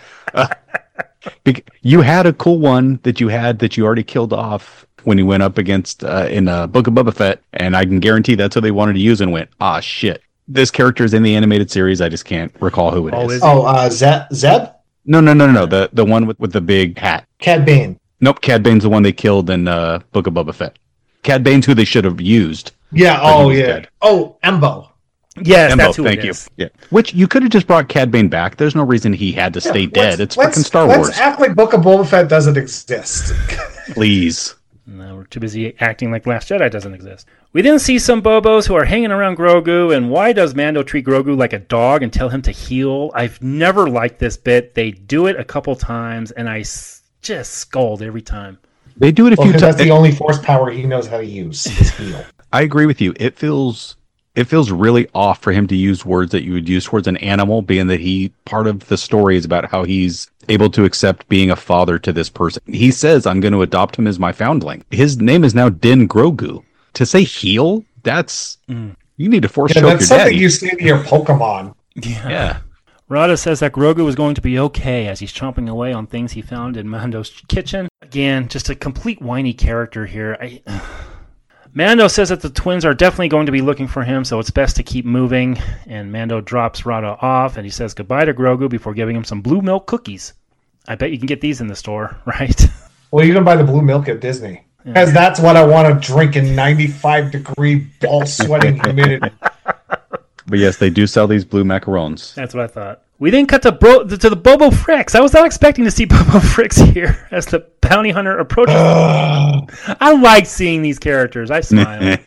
Speaker 3: You had a cool one that you already killed off when you went up against in Book of Boba Fett, and I can guarantee that's what they wanted to use and went, shit. This character is in the animated series. I just can't recall who it is.
Speaker 7: Zeb?
Speaker 3: No. The one with the big hat.
Speaker 7: Cad Bane.
Speaker 3: Nope, Cad Bane's the one they killed in Book of Boba Fett. Cad Bane's who they should have used.
Speaker 7: Yeah, Dead. Oh, Embo.
Speaker 6: Yes,
Speaker 3: Embo,
Speaker 6: that's who
Speaker 3: thank
Speaker 6: it
Speaker 3: you.
Speaker 6: is.
Speaker 3: Yeah. Which you could have just brought Cad Bane back. There's no reason he had to stay dead. It's fucking Star Wars.
Speaker 7: Let's act like Book of Boba Fett doesn't exist.
Speaker 3: Please.
Speaker 6: No, we're too busy acting like Last Jedi doesn't exist. We then see some Bobos who are hanging around Grogu, and why does Mando treat Grogu like a dog and tell him to heal? I've never liked this bit. They do it a couple times, and I just scold every time.
Speaker 3: They do it a few times.
Speaker 7: That's the only force power he knows how to use, is heal.
Speaker 3: I agree with you. It feels really off for him to use words that you would use towards an animal, being that part of the story is about how he's able to accept being a father to this person. He says, I'm going to adopt him as my foundling. His name is now Din Grogu. To say heal, that's... You need to force choke your daddy.
Speaker 7: That's something you say to your Pokemon.
Speaker 3: Yeah.
Speaker 6: Rada says that Grogu was going to be okay as he's chomping away on things he found in Mando's kitchen. Again, just a complete whiny character here. Mando says that the twins are definitely going to be looking for him, so it's best to keep moving. And Mando drops Rada off, and he says goodbye to Grogu before giving him some blue milk cookies. I bet you can get these in the store, right?
Speaker 7: Well, you can buy the blue milk at Disney. Because that's what I want to drink in 95-degree ball-sweating humidity.
Speaker 3: But yes, they do sell these blue macarons.
Speaker 6: That's what I thought. We then cut to the Bobo Fricks. I was not expecting to see Bobo Fricks here as the bounty hunter approaches. I like seeing these characters. I smile.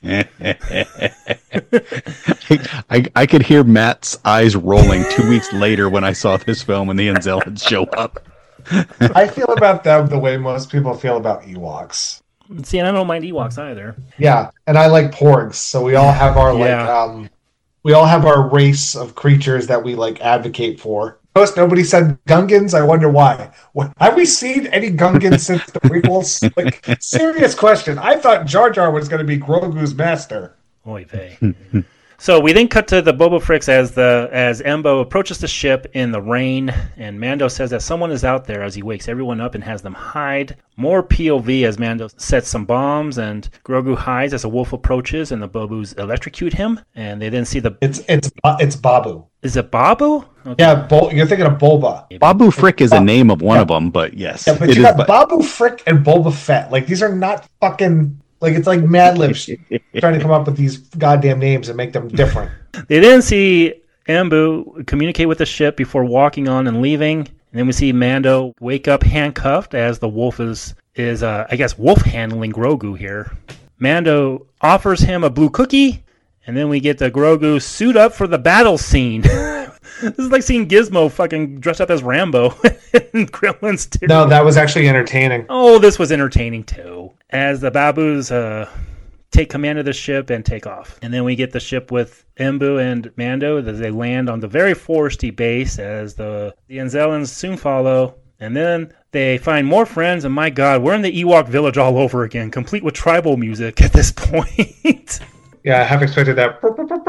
Speaker 3: I could hear Matt's eyes rolling 2 weeks later when I saw this film and the Anzellans show up.
Speaker 7: I feel about them the way most people feel about Ewoks.
Speaker 6: See, and I don't mind Ewoks either.
Speaker 7: Yeah, and I like porgs, so we all have our we all have our race of creatures that we advocate for. Notice nobody said Gungans. I wonder why. Have we seen any Gungans since the prequels? Serious question. I thought Jar Jar was going to be Grogu's master.
Speaker 6: Oy vey. So we then cut to the Boba Fricks as Embo approaches the ship in the rain, and Mando says that someone is out there as he wakes everyone up and has them hide. More POV as Mando sets some bombs, and Grogu hides as a wolf approaches, and the Bobus electrocute him. And they then see
Speaker 7: It's Babu.
Speaker 6: Is it Babu? Okay.
Speaker 7: Yeah, you're thinking of Boba.
Speaker 3: Babu Frick is a name of one of them, but yes.
Speaker 7: Yeah, but you got Babu Frick and Boba Fett. These are not fucking... it's like Mad Libs trying to come up with these goddamn names and make them different.
Speaker 6: They then see Embu communicate with the ship before walking on and leaving. And then we see Mando wake up handcuffed as the wolf is I guess, wolf handling Grogu here. Mando offers him a blue cookie, and then we get the Grogu suit up for the battle scene. This is like seeing Gizmo fucking dressed up as Rambo in Gremlins 2.
Speaker 7: No, that was actually entertaining.
Speaker 6: Oh, this was entertaining too. As the Babus take command of the ship and take off. And then we get the ship with Embu and Mando as they land on the very foresty base as the Anzellans soon follow. And then they find more friends, and my God, we're in the Ewok village all over again, complete with tribal music at this point.
Speaker 7: Yeah, I have expected that.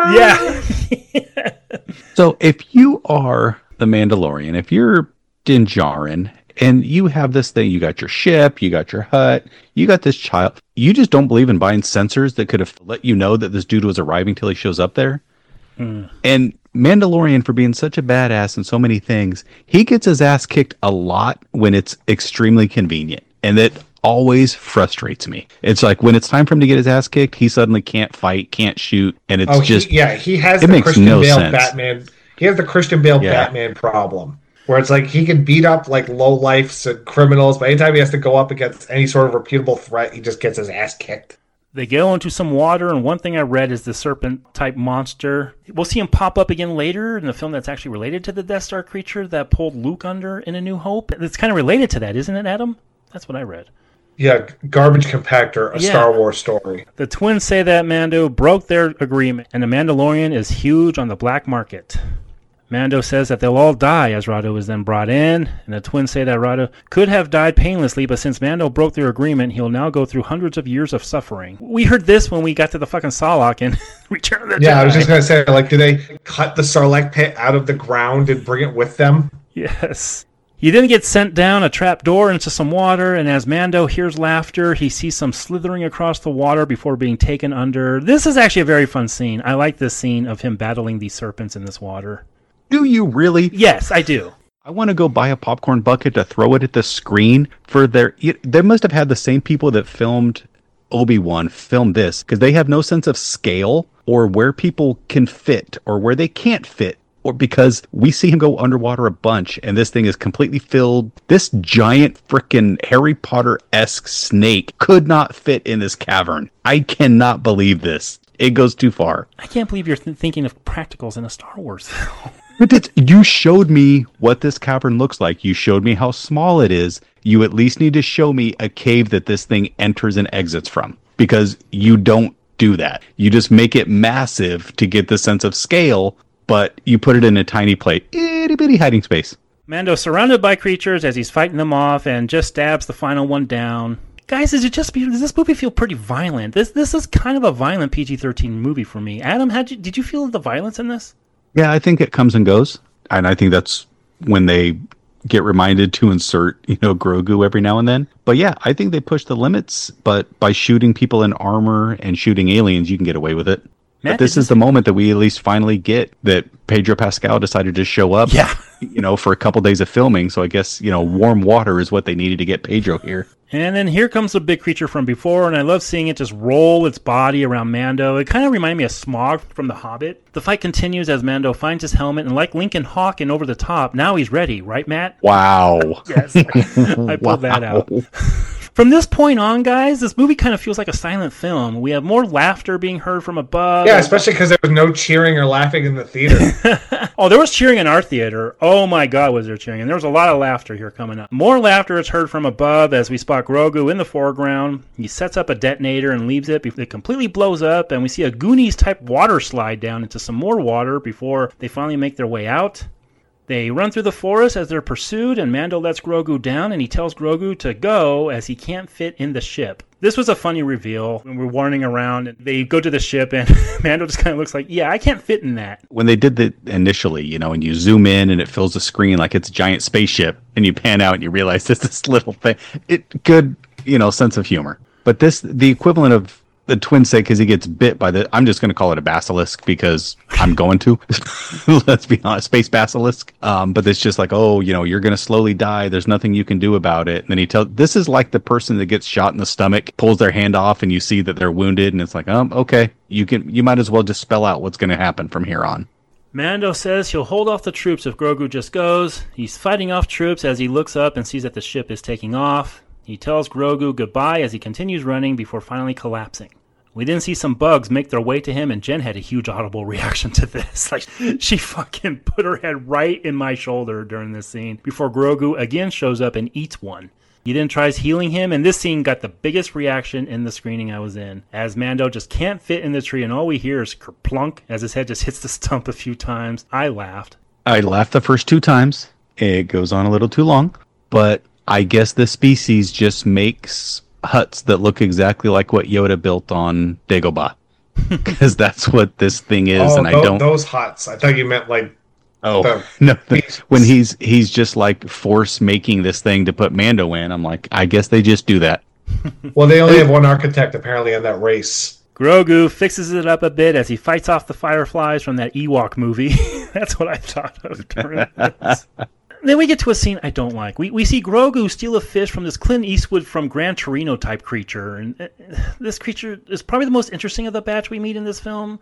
Speaker 6: Yeah.
Speaker 3: So if you are the Mandalorian, if you're Din Djarin, and you have this thing, you got your ship, you got your hut, you got this child, you just don't believe in buying sensors that could have let you know that this dude was arriving till he shows up there? And Mandalorian, for being such a badass in so many things, he gets his ass kicked a lot when it's extremely convenient. And that always frustrates me. It's like when it's time for him to get his ass kicked, he suddenly can't fight, can't shoot, and it's
Speaker 7: he has
Speaker 3: it
Speaker 7: the
Speaker 3: makes
Speaker 7: Christian
Speaker 3: no
Speaker 7: Bale
Speaker 3: sense.
Speaker 7: Batman. He has the Christian Bale
Speaker 3: Yeah.
Speaker 7: Batman problem, where it's like he can beat up like low lifes and criminals, but anytime he has to go up against any sort of reputable threat, he just gets his ass kicked.
Speaker 6: They go into some water, and one thing I read is the serpent-type monster. We'll see him pop up again later in the film that's actually related to the Death Star creature that pulled Luke under in A New Hope. It's kind of related to that, isn't it, Adam? That's what I read.
Speaker 7: Yeah, Garbage Compactor, a Star Wars story.
Speaker 6: The twins say that Mando broke their agreement, and the Mandalorian is huge on the black market. Mando says that they'll all die as Rado is then brought in, and the twins say that Rado could have died painlessly, but since Mando broke their agreement, he'll now go through hundreds of years of suffering. We heard this when we got to the fucking Sarlacc in Return of the Jedi.
Speaker 7: Yeah, I was just going to say, like, do they cut the Sarlacc pit out of the ground and bring it with them?
Speaker 6: Yes. He then gets sent down a trap door into some water, and as Mando hears laughter, he sees some slithering across the water before being taken under. This is actually a very fun scene. I like this scene of him battling these serpents in this water.
Speaker 3: Do you really?
Speaker 6: Yes, I do.
Speaker 3: I want to go buy a popcorn bucket to throw it at the screen for their... They must have had the same people that filmed Obi-Wan film this, because they have no sense of scale or where people can fit or where they can't fit. Or because we see him go underwater a bunch and this thing is completely filled. This giant frickin' Harry Potter-esque snake could not fit in this cavern. I cannot believe this. It goes too far.
Speaker 6: I can't believe you're thinking of practicals in a Star Wars film.
Speaker 3: But you showed me what this cavern looks like. You showed me how small it is. You at least need to show me a cave that this thing enters and exits from. Because you don't do that. You just make it massive to get the sense of scale, but you put it in a tiny plate. Itty bitty hiding space.
Speaker 6: Mando's surrounded by creatures as he's fighting them off and just stabs the final one down. Guys, does this movie feel pretty violent? This is kind of a violent PG-13 movie for me. Adam, did you feel the violence in this?
Speaker 3: Yeah, I think it comes and goes. And I think that's when they get reminded to insert, Grogu every now and then. But yeah, I think they push the limits, but by shooting people in armor and shooting aliens, you can get away with it.
Speaker 6: Matt,
Speaker 3: but this is the moment that we at least finally get that Pedro Pascal decided to show up, for a couple days of filming. So I guess, warm water is what they needed to get Pedro here.
Speaker 6: And then here comes the big creature from before, and I love seeing it just roll its body around Mando. It kind of reminded me of Smaug from The Hobbit. The fight continues as Mando finds his helmet, and like Lincoln Hawk and Over the Top, now he's ready, right, Matt?
Speaker 3: Wow.
Speaker 6: Yes, I pulled that out. From this point on, guys, this movie kind of feels like a silent film. We have more laughter being heard from above.
Speaker 7: Yeah, especially because there was no cheering or laughing in the theater.
Speaker 6: Oh, there was cheering in our theater. Oh my God, was there cheering. And there was a lot of laughter here coming up. More laughter is heard from above as we spot Grogu in the foreground. He sets up a detonator and leaves it. It completely blows up, and we see a Goonies-type water slide down into some more water before they finally make their way out. They run through the forest as they're pursued, and Mando lets Grogu down, and he tells Grogu to go as he can't fit in the ship. This was a funny reveal when we're wandering around, and they go to the ship, and Mando just kind of looks like, yeah, I can't fit in that.
Speaker 3: When they did that initially, and you zoom in and it fills the screen like it's a giant spaceship, and you pan out and you realize it's this little thing. Good, sense of humor. But the equivalent of the twin say, because he gets bit by I'm just going to call it a basilisk because I'm going to. Let's be honest, space basilisk. But it's just like, you're going to slowly die. There's nothing you can do about it. And then this is like the person that gets shot in the stomach, pulls their hand off, and you see that they're wounded, and it's like, okay, you might as well just spell out what's going to happen from here on.
Speaker 6: Mando says he'll hold off the troops if Grogu just goes. He's fighting off troops as he looks up and sees that the ship is taking off. He tells Grogu goodbye as he continues running before finally collapsing. We then see some bugs make their way to him, and Jen had a huge audible reaction to this. Like, she fucking put her head right in my shoulder during this scene before Grogu again shows up and eats one. He then tries healing him, and this scene got the biggest reaction in the screening I was in, as Mando just can't fit in the tree, and all we hear is kerplunk as his head just hits the stump a few times. I laughed.
Speaker 3: I laughed the first 2 times. It goes on a little too long, but I guess the species just makes huts that look exactly like what Yoda built on Dagobah, because that's what this thing is. And I don't
Speaker 7: those huts. I thought you meant like
Speaker 3: when he's just like force making this thing to put Mando in. I'm like, I guess they just do that.
Speaker 7: Well, they only have one architect apparently in that race.
Speaker 6: Grogu fixes it up a bit as he fights off the fireflies from that Ewok movie. That's what I thought of during this. Then we get to a scene I don't like. We see Grogu steal a fish from this Clint Eastwood from Gran Torino type creature. And this creature is probably the most interesting of the batch we meet in this film.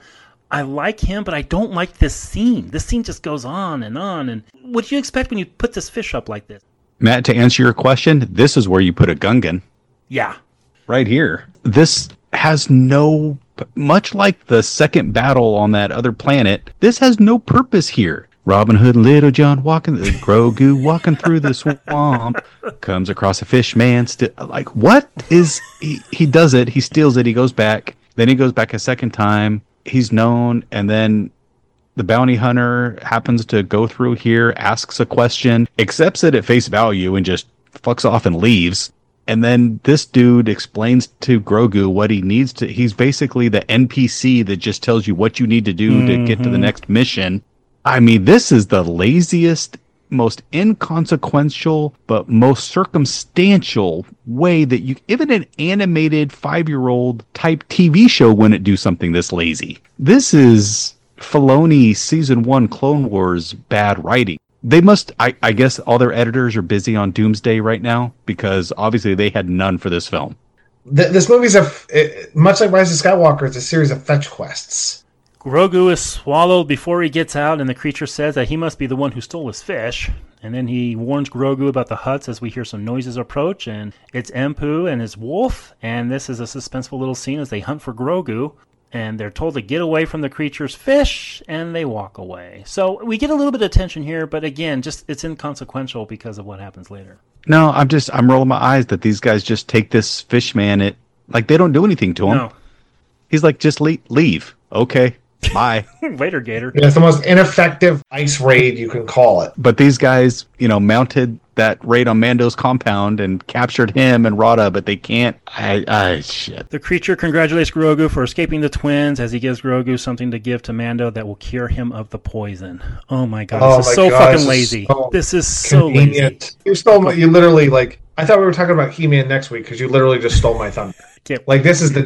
Speaker 6: I like him, but I don't like this scene. This scene just goes on. And what do you expect when you put this fish up like this?
Speaker 3: Matt, to answer your question, this is where you put a Gungan.
Speaker 6: Yeah.
Speaker 3: Right here. This has no, much like the second battle on that other planet, this has no purpose here. Robin Hood and Little John Grogu walking through the swamp, comes across a fish man. Like, what is, he does it, he steals it, he goes back, then he goes back a second time, he's known, and then the bounty hunter happens to go through here, asks a question, accepts it at face value, and just fucks off and leaves. And then this dude explains to Grogu what he needs to. He's basically the NPC that just tells you what you need to do to get to the next mission. I mean, this is the laziest, most inconsequential, but most circumstantial way that you, even an animated 5-year-old type TV show wouldn't do something this lazy. This is Filoni Season 1 Clone Wars bad writing. They must, I guess all their editors are busy on Doomsday right now, because obviously they had none for this film.
Speaker 7: This movie's much like Rise of Skywalker, it's a series of fetch quests.
Speaker 6: Grogu is swallowed before he gets out, and the creature says that he must be the one who stole his fish. And then he warns Grogu about the huts as we hear some noises approach, and it's Empu and his wolf. And this is a suspenseful little scene as they hunt for Grogu. And they're told to get away from the creature's fish, and they walk away. So we get a little bit of tension here, but again, just it's inconsequential because of what happens later.
Speaker 3: No, I'm rolling my eyes that these guys just take this fish man, like they don't do anything to him.
Speaker 6: No.
Speaker 3: He's like, just leave. Okay, bye.
Speaker 6: Later, Gator.
Speaker 7: Yeah, it's the most ineffective ice raid you can call it.
Speaker 3: But these guys, mounted that raid on Mando's compound and captured him and Rada, but they can't. Shit.
Speaker 6: The creature congratulates Grogu for escaping the twins as he gives Grogu something to give to Mando that will cure him of the poison. Oh my god, this is so fucking lazy. This is so lazy.
Speaker 7: You literally, like, I thought we were talking about He-Man next week because you literally just stole my thunder. Like, this is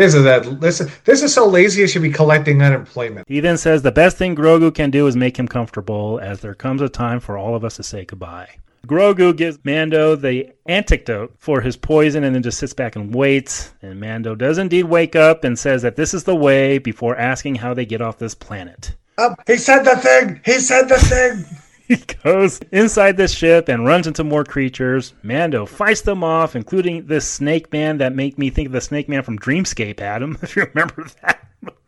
Speaker 7: so lazy it should be collecting unemployment.
Speaker 6: He then says the best thing Grogu can do is make him comfortable, as there comes a time for all of us to say goodbye. Grogu gives Mando the antidote for his poison and then just sits back and waits. And Mando does indeed wake up and says that this is the way before asking how they get off this planet.
Speaker 7: He said the thing!
Speaker 6: He goes inside this ship and runs into more creatures. Mando fights them off, including this snake man that made me think of the snake man from Dreamscape, Adam, if you remember that.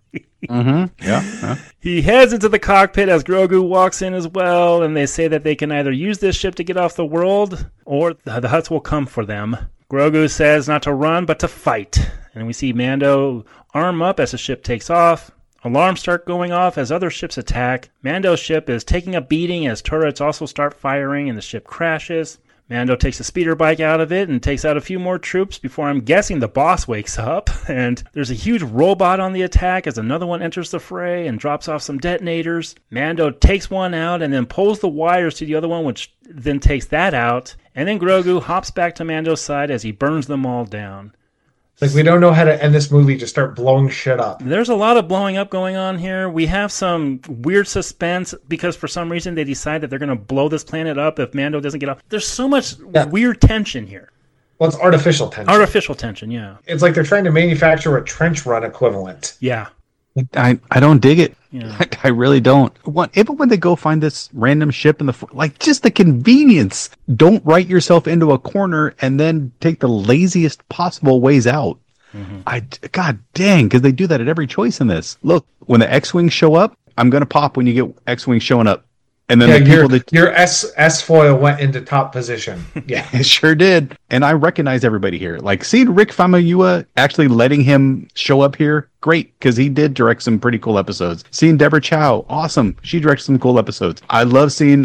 Speaker 3: Mm-hmm. Yeah.
Speaker 6: He heads into the cockpit as Grogu walks in as well, and they say that they can either use this ship to get off the world, or the Hutts will come for them. Grogu says not to run, but to fight. And we see Mando arm up as the ship takes off. Alarms start going off as other ships attack. Mando's ship is taking a beating as turrets also start firing and the ship crashes. Mando takes a speeder bike out of it and takes out a few more troops before I'm guessing the boss wakes up. And there's a huge robot on the attack as another one enters the fray and drops off some detonators. Mando takes one out and then pulls the wires to the other one, which then takes that out. And then Grogu hops back to Mando's side as he burns them all down.
Speaker 7: Like, we don't know how to end this movie, just start blowing shit up.
Speaker 6: There's a lot of blowing up going on here. We have some weird suspense because for some reason they decide that they're going to blow this planet up if Mando doesn't get off. There's so much weird tension here.
Speaker 7: Well, it's artificial tension.
Speaker 6: Artificial tension, yeah.
Speaker 7: It's like they're trying to manufacture a trench run equivalent.
Speaker 6: Yeah.
Speaker 3: I don't dig it. Yeah. I really don't. Even when they go find this random ship in the just the convenience. Don't write yourself into a corner and then take the laziest possible ways out. Mm-hmm. God dang, because they do that at every choice in this. Look, when the X-Wings show up, I'm gonna pop when you get X-Wings showing up. And then
Speaker 7: your S foil went into top position. Yeah,
Speaker 3: it sure did. And I recognize everybody here. Like, seeing Rick Famuyiwa, actually letting him show up here, great, because he did direct some pretty cool episodes. Seeing Deborah Chow, awesome. She directs some cool episodes. I love seeing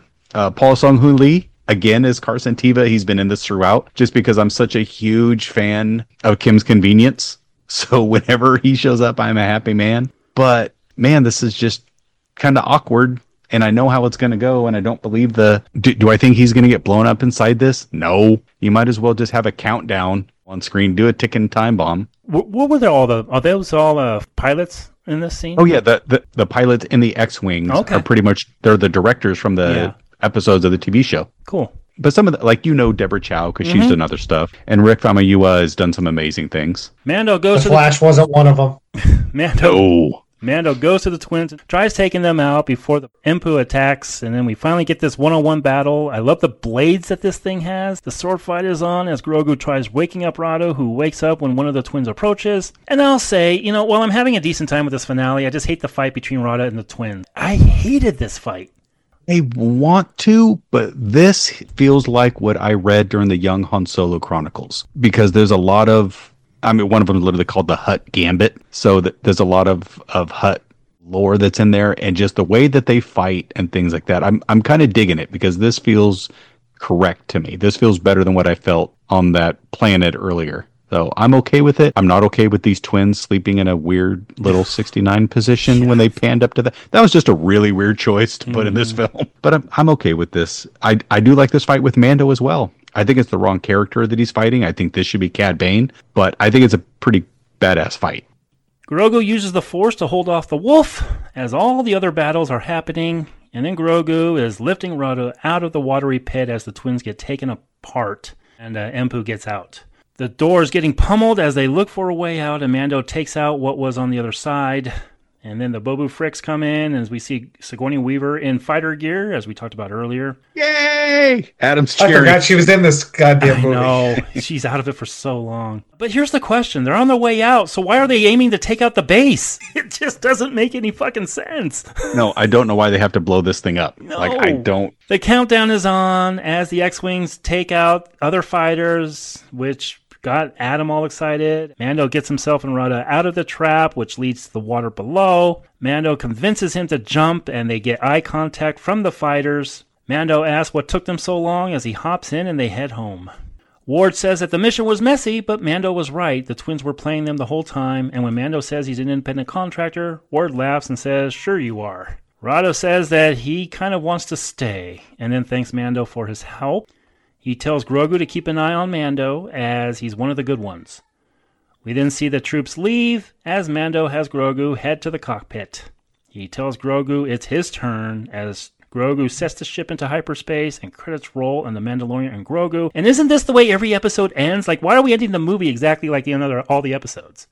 Speaker 3: Paul Sung-Hoon Lee again as Carson Teva. He's been in this throughout, just because I'm such a huge fan of Kim's Convenience. So whenever he shows up, I'm a happy man. But man, this is just kind of awkward. And I know how it's going to go, and I don't believe do I think he's going to get blown up inside this? No. You might as well just have a countdown on screen, do a ticking time bomb.
Speaker 6: What were they all are those all pilots in this scene?
Speaker 3: Oh, yeah, the pilots in the X-Wings are pretty much, they're the directors from the episodes of the TV show.
Speaker 6: Cool.
Speaker 3: But some of Deborah Chow, because she's done other stuff. And Rick Famuyiwa has done some amazing things.
Speaker 6: Mando goes
Speaker 7: The Flash wasn't one of them.
Speaker 6: Mando goes to the twins, tries taking them out before the Empu attacks, and then we finally get this one-on-one battle. I love the blades that this thing has. The sword fight is on as Grogu tries waking up Rado, who wakes up when one of the twins approaches. And I'll say, while I'm having a decent time with this finale, I just hate the fight between Rado and the twins. I hated this fight.
Speaker 3: I want to, but this feels like what I read during the Young Han Solo Chronicles, because there's a lot of, one of them is literally called the Hutt Gambit, so there's a lot of Hutt lore that's in there, and just the way that they fight and things like that. I'm kind of digging it, because this feels correct to me. This feels better than what I felt on that planet earlier. So I'm okay with it. I'm not okay with these twins sleeping in a weird little 69 position when they panned up to that. That was just a really weird choice to put in this film. But I'm okay with this. I do like this fight with Mando as well. I think it's the wrong character that he's fighting. I think this should be Cad Bane, but I think it's a pretty badass fight.
Speaker 6: Grogu uses the Force to hold off the wolf as all the other battles are happening, and then Grogu is lifting Rado out of the watery pit as the twins get taken apart, and Empu gets out. The door is getting pummeled as they look for a way out, and Mando takes out what was on the other side. And then the Bobu Fricks come in as we see Sigourney Weaver in fighter gear, as we talked about earlier.
Speaker 3: Yay! Adam's cheering.
Speaker 7: I forgot she was in this goddamn movie.
Speaker 6: No, she's out of it for so long. But here's the question. They're on their way out, so why are they aiming to take out the base? It just doesn't make any fucking sense.
Speaker 3: No, I don't know why they have to blow this thing up.
Speaker 6: No.
Speaker 3: I don't.
Speaker 6: The countdown is on as the X-Wings take out other fighters, which got Adam all excited. Mando gets himself and Rada out of the trap, which leads to the water below. Mando convinces him to jump, and they get eye contact from the fighters. Mando asks what took them so long as he hops in and they head home. Ward says that the mission was messy, but Mando was right. The twins were playing them the whole time, and when Mando says he's an independent contractor, Ward laughs and says, "Sure you are." Rado says that he kind of wants to stay, and then thanks Mando for his help. He tells Grogu to keep an eye on Mando, as he's one of the good ones. We then see the troops leave, as Mando has Grogu head to the cockpit. He tells Grogu it's his turn, as Grogu sets the ship into hyperspace, and credits roll on The Mandalorian and Grogu. And isn't this the way every episode ends? Like, why are we ending the movie exactly like the end of all the episodes?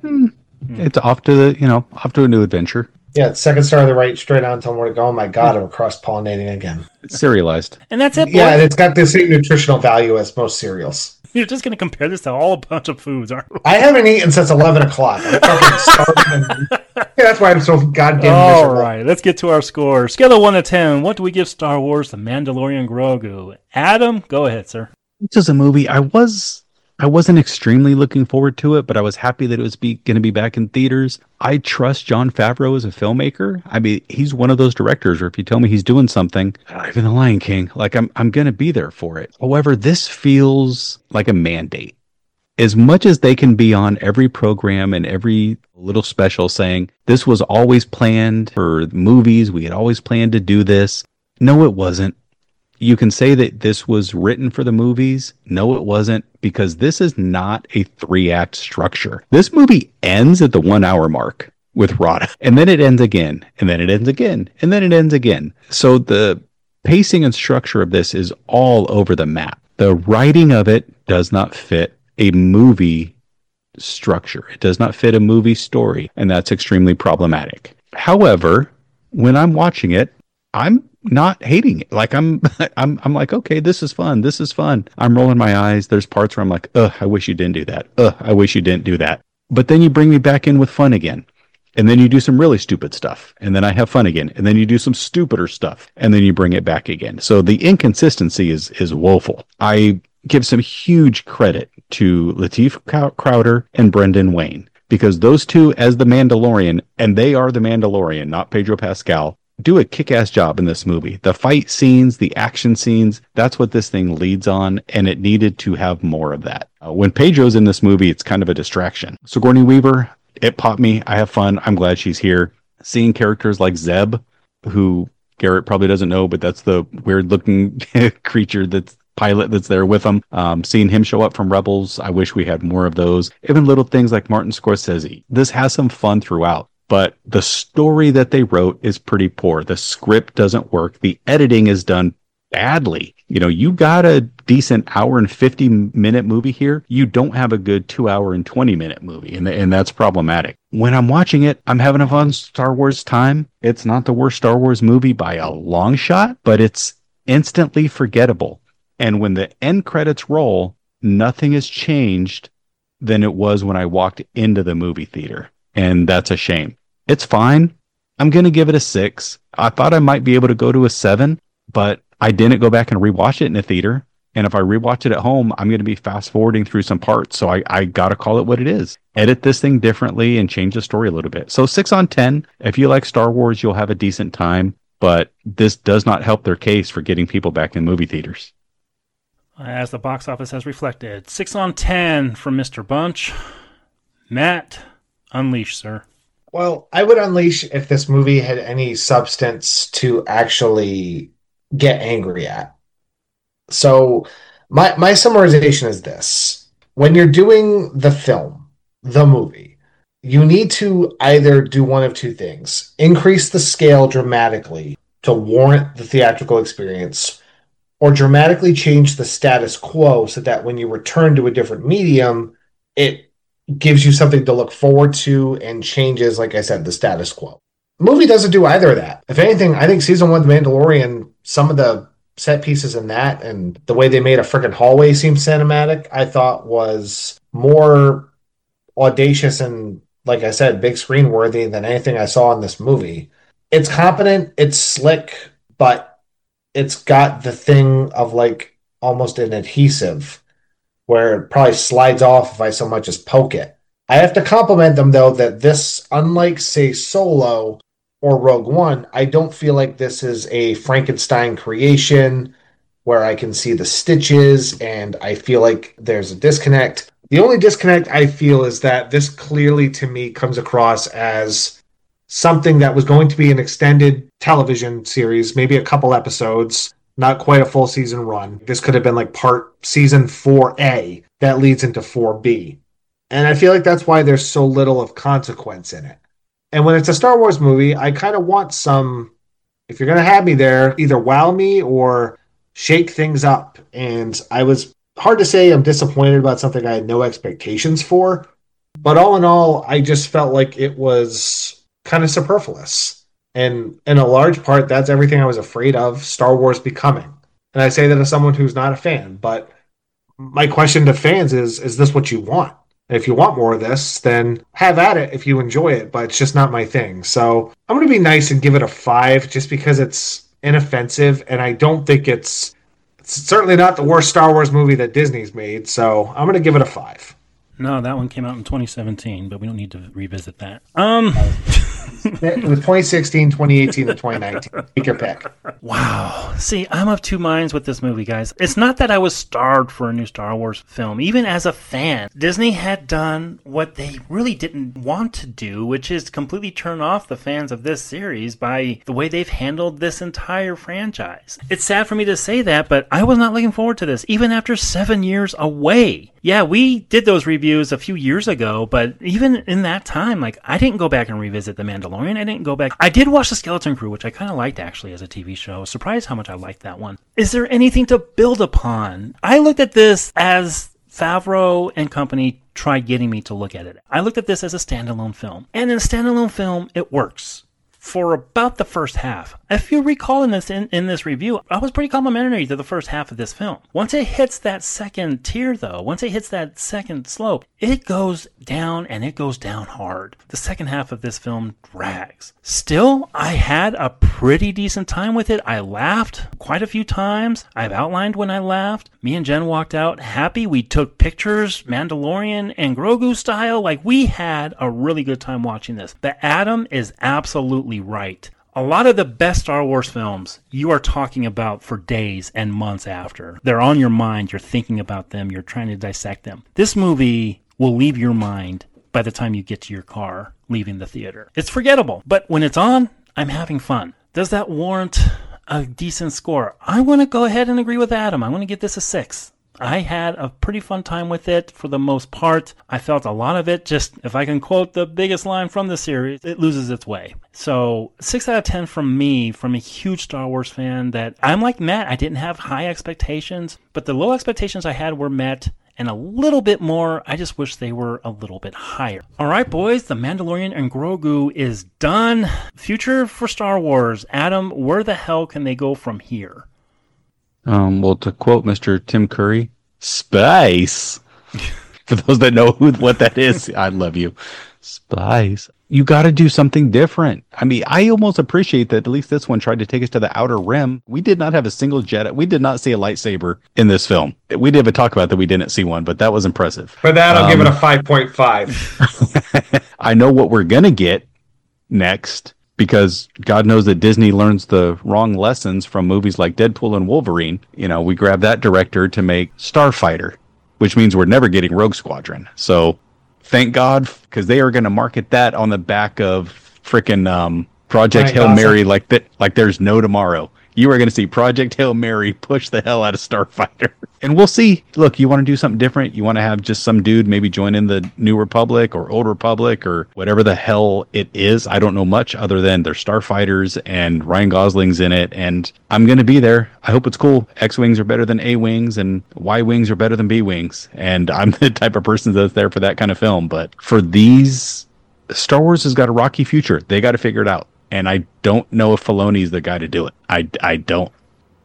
Speaker 3: It's off to a new adventure.
Speaker 7: Yeah, second star to the right, straight on, tell them where to go. Oh my god, we're cross-pollinating again.
Speaker 3: It's serialized.
Speaker 6: And that's it, boys.
Speaker 7: Yeah, and it's got the same nutritional value as most cereals.
Speaker 6: You're just going to compare this to all a bunch of foods, aren't you?
Speaker 7: I haven't eaten since 11 o'clock. I'm fucking starving. Yeah, that's why I'm so goddamn
Speaker 6: All
Speaker 7: miserable.
Speaker 6: right, let's get to our score. Scale of 1 to 10. What do we give Star Wars The Mandalorian Grogu? Adam, go ahead, sir.
Speaker 3: This is a movie I wasn't extremely looking forward to it, but I was happy that it was going to be back in theaters. I trust Jon Favreau as a filmmaker. I mean, he's one of those directors where if you tell me he's doing something, even The Lion King, like I'm going to be there for it. However, this feels like a mandate. As much as they can be on every program and every little special saying, this was always planned for movies, we had always planned to do this. No, it wasn't. You can say that this was written for the movies. No, it wasn't, because this is not a 3-act structure. This movie ends at the 1 hour mark with Rada, and then it ends again, and then it ends again, and then it ends again. So the pacing and structure of this is all over the map. The writing of it does not fit a movie structure. It does not fit a movie story, and that's extremely problematic. However, when I'm watching it, I'm not hating it. Like I'm like, okay, this is fun. This is fun. I'm rolling my eyes. There's parts where I'm like, I wish you didn't do that. I wish you didn't do that. But then you bring me back in with fun again. And then you do some really stupid stuff. And then I have fun again. And then you do some stupider stuff. And then you bring it back again. So the inconsistency is woeful. I give some huge credit to Lateef Crowder and Brendan Wayne, because those two as the Mandalorian, and they are the Mandalorian, not Pedro Pascal, do a kick-ass job in this movie. The fight scenes, the action scenes, that's what this thing leads on, and it needed to have more of that. When Pedro's in this movie, it's kind of a distraction. Sigourney Weaver, it popped me. I have fun. I'm glad she's here. Seeing characters like Zeb, who Garrett probably doesn't know, but that's the weird-looking creature pilot that's there with him. Seeing him show up from Rebels, I wish we had more of those. Even little things like Martin Scorsese. This has some fun throughout. But the story that they wrote is pretty poor. The script doesn't work. The editing is done badly. You got a decent hour and 50-minute movie here. You don't have a good 2 hour and 20-minute movie, and that's problematic. When I'm watching it, I'm having a fun Star Wars time. It's not the worst Star Wars movie by a long shot, but it's instantly forgettable. And when the end credits roll, nothing has changed than it was when I walked into the movie theater. And that's a shame. It's fine. I'm going to give it a 6. I thought I might be able to go to a 7, but I didn't go back and rewatch it in a theater. And if I rewatch it at home, I'm going to be fast forwarding through some parts. So I got to call it what it is. Edit this thing differently and change the story a little bit. So 6 on 10. If you like Star Wars, you'll have a decent time. But this does not help their case for getting people back in movie theaters.
Speaker 6: As the box office has reflected, 6 on 10 from Mr. Bunch. Matt, unleash, sir.
Speaker 7: Well, I would unleash if this movie had any substance to actually get angry at. So my summarization is this. When you're doing the film, the movie, you need to either do one of two things. Increase the scale dramatically to warrant the theatrical experience, or dramatically change the status quo so that when you return to a different medium, it gives you something to look forward to and changes, like I said, the status quo. The movie doesn't do either of that. If anything, I think season 1 of The Mandalorian, some of the set pieces in that and the way they made a freaking hallway seem cinematic, I thought was more audacious and, like I said, big screen worthy than anything I saw in this movie. It's competent, it's slick, but it's got the thing of like almost an adhesive where it probably slides off if I so much as poke it. I have to compliment them, though, that this, unlike, say, Solo or Rogue One, I don't feel like this is a Frankenstein creation where I can see the stitches and I feel like there's a disconnect. The only disconnect I feel is that this clearly, to me, comes across as something that was going to be an extended television series, maybe a couple episodes, not quite a full season run. This could have been like part season 4A that leads into 4B. And I feel like that's why there's so little of consequence in it. And when it's a Star Wars movie, I kind of want some, if you're going to have me there, either wow me or shake things up. And I was, hard to say I'm disappointed about something I had no expectations for. But all in all, I just felt like it was kind of superfluous. And in a large part, that's everything I was afraid of Star Wars becoming. And I say that as someone who's not a fan, but my question to fans is this what you want? If you want more of this, then have at it if you enjoy it, but it's just not my thing. So I'm going to be nice and give it a 5 just because it's inoffensive, and I don't think it's certainly not the worst Star Wars movie that Disney's made, so I'm going to give it a 5.
Speaker 6: No, that one came out in 2017, but we don't need to revisit that.
Speaker 7: It was 2016, 2018, and 2019. Take your pick.
Speaker 6: Wow. See, I'm of two minds with this movie, guys. It's not that I was starved for a new Star Wars film. Even as a fan, Disney had done what they really didn't want to do, which is completely turn off the fans of this series by the way they've handled this entire franchise. It's sad for me to say that, but I was not looking forward to this, even after 7 years away. Yeah, we did those reviews a few years ago, but even in that time, like, I didn't go back and revisit The Mandalorian. I didn't go back. I did watch The Skeleton Crew, which I kind of liked, actually, as a TV show. I was surprised how much I liked that one. Is there anything to build upon? I looked at this as Favreau and company tried getting me to look at it. I looked at this as a standalone film. And in a standalone film, it works for about the first half. If you recall in this review, I was pretty complimentary to the first half of this film. Once it hits that second tier, though, once it hits that second slope, it goes down, and it goes down hard. The second half of this film drags. Still, I had a pretty decent time with it. I laughed quite a few times. I've outlined when I laughed. Me and Jen walked out happy. We took pictures, Mandalorian and Grogu style. Like, we had a really good time watching this. But Adam is absolutely right. A lot of the best Star Wars films you are talking about for days and months after. They're on your mind. You're thinking about them. You're trying to dissect them. This movie will leave your mind by the time you get to your car leaving the theater. It's forgettable, but when it's on, I'm having fun. Does that warrant a decent score? I want to go ahead and agree with Adam. I want to give this a 6. I had a pretty fun time with it for the most part. I felt a lot of it, just if I can quote the biggest line from the series, it loses its way. So 6 out of 10 from me, from a huge Star Wars fan that I'm like Matt, I didn't have high expectations, but the low expectations I had were met. And a little bit more, I just wish they were a little bit higher. All right, boys, The Mandalorian and Grogu is done. Future for Star Wars. Adam, where the hell can they go from here?
Speaker 3: Well, to quote Mr. Tim Curry, space. For those that know what that is, I love you. Spice. You got to do something different. I mean, I almost appreciate that at least this one tried to take us to the Outer Rim. We did not have a single Jedi. We did not see a lightsaber in this film. We did have a talk about that we didn't see one, but that was impressive.
Speaker 7: For that, I'll give it a 5.5.
Speaker 3: I know what we're going to get next, because God knows that Disney learns the wrong lessons from movies like Deadpool and Wolverine. You know, we grabbed that director to make Starfighter, which means we're never getting Rogue Squadron. So thank God, because they are going to market that on the back of frickin' Project Hail Mary like there's no tomorrow. You are going to see Project Hail Mary push the hell out of Starfighter. And we'll see. Look, you want to do something different? You want to have just some dude maybe join in the New Republic or Old Republic or whatever the hell it is. I don't know much other than they're Starfighters and Ryan Gosling's in it. And I'm going to be there. I hope it's cool. X-Wings are better than A-Wings and Y-Wings are better than B-Wings. And I'm the type of person that's there for that kind of film. But for these, Star Wars has got a rocky future. They got to figure it out. And I don't know if Filoni's the guy to do it. I don't.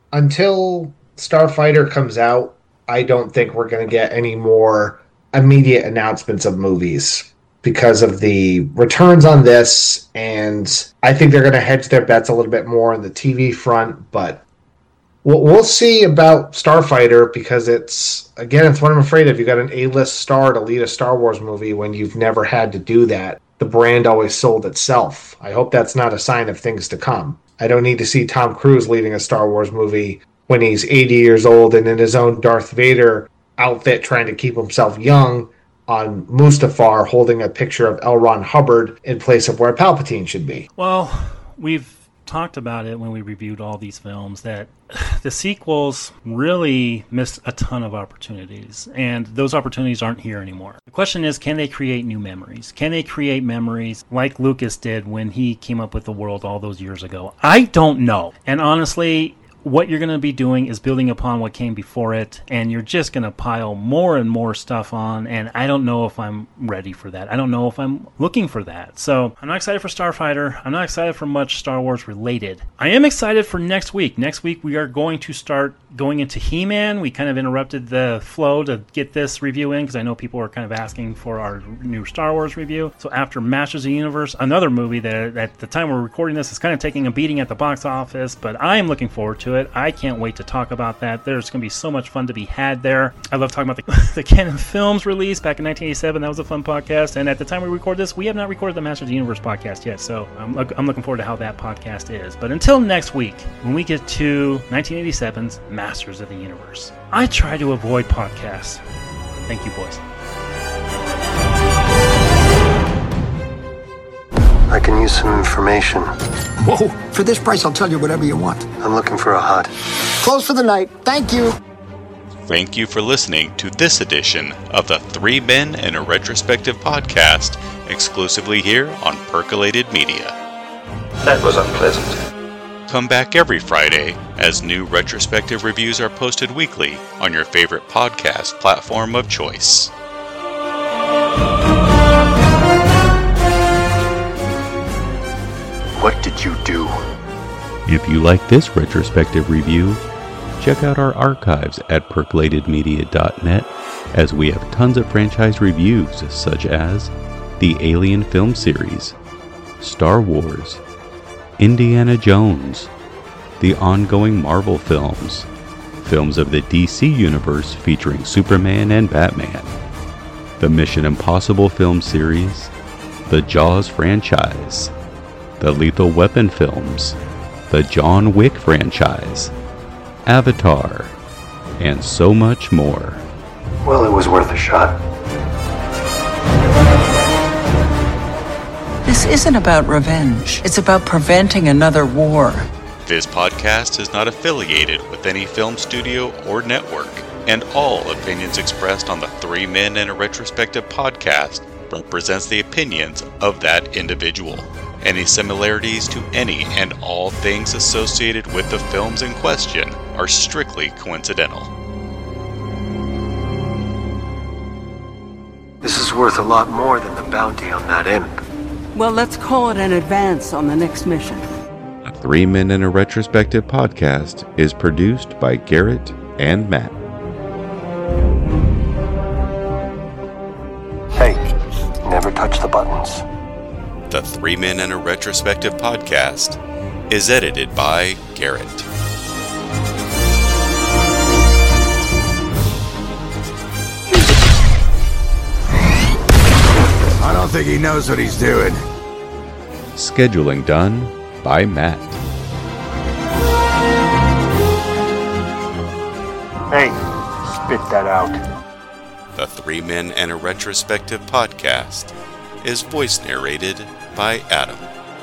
Speaker 7: Until Starfighter comes out, I don't think we're going to get any more immediate announcements of movies because of the returns on this. And I think they're going to hedge their bets a little bit more on the TV front. But we'll see about Starfighter, because it's what I'm afraid of. You got an A-list star to lead a Star Wars movie when you've never had to do that. The brand always sold itself. I hope that's not a sign of things to come. I don't need to see Tom Cruise leading a Star Wars movie when he's 80 years old and in his own Darth Vader outfit trying to keep himself young on Mustafar holding a picture of L. Ron Hubbard in place of where Palpatine should be.
Speaker 6: Well, we've talked about it when we reviewed all these films that the sequels really missed a ton of opportunities, and those opportunities aren't here anymore. The question is, can they create new memories? Can they create memories like Lucas did when he came up with the world all those years ago? I don't know. And honestly, what you're going to be doing is building upon what came before it, and you're just going to pile more and more stuff on, and I don't know if I'm ready for that. I don't know if I'm looking for that. So I'm not excited for Starfighter. I'm not excited for much Star Wars related. I am excited for next week. Next week we are going to start going into He-Man. We kind of interrupted the flow to get this review in because I know people are kind of asking for our new Star Wars review. So after Masters of the Universe, another movie that at the time we're recording this is kind of taking a beating at the box office, but I am looking forward to it. I can't wait to talk about that. There's going to be so much fun to be had there. I love talking about the Canon Films release back in 1987. That was a fun podcast. And at the time we record this, we have not recorded the Masters of the Universe podcast yet. So I'm looking forward to how that podcast is. But until next week, when we get to 1987's Masters of the Universe, I try to avoid podcasts. Thank you, boys.
Speaker 2: I can use some information.
Speaker 8: Whoa, for this price, I'll tell you whatever you want.
Speaker 2: I'm looking for a HUD.
Speaker 8: Close for the night. Thank you.
Speaker 9: Thank you for listening to this edition of the Three Men and a Retrospective podcast, exclusively here on Percolated Media.
Speaker 5: That was unpleasant.
Speaker 9: Come back every Friday as new retrospective reviews are posted weekly on your favorite podcast platform of choice.
Speaker 2: What did you do?
Speaker 3: If you like this retrospective review, check out our archives at percolatedmedia.net, as we have tons of franchise reviews such as the Alien film series, Star Wars, Indiana Jones, the ongoing Marvel films, films of the DC Universe featuring Superman and Batman, the Mission Impossible film series, the Jaws franchise, the Lethal Weapon films, the John Wick franchise, Avatar, and so much more.
Speaker 2: Well, it was worth a shot.
Speaker 1: This isn't about revenge. It's about preventing another war.
Speaker 9: This podcast is not affiliated with any film studio or network. and all opinions expressed on the Three Men in a Retrospective podcast represents the opinions of that individual. Any similarities to any and all things associated with the films in question are strictly coincidental.
Speaker 2: This is worth a lot more than the bounty on that imp.
Speaker 1: Well, let's call it an advance on the next mission.
Speaker 10: A Three Men in a Retrospective podcast is produced by Garrett and Matt.
Speaker 2: Hey, never touch the buttons.
Speaker 9: The Three Men in a Retrospective podcast is edited by Garrett.
Speaker 11: I don't think he knows what he's doing.
Speaker 10: Scheduling done by Matt.
Speaker 2: Hey, spit that out.
Speaker 9: The Three Men and a Retrospective podcast is voice narrated by Adam.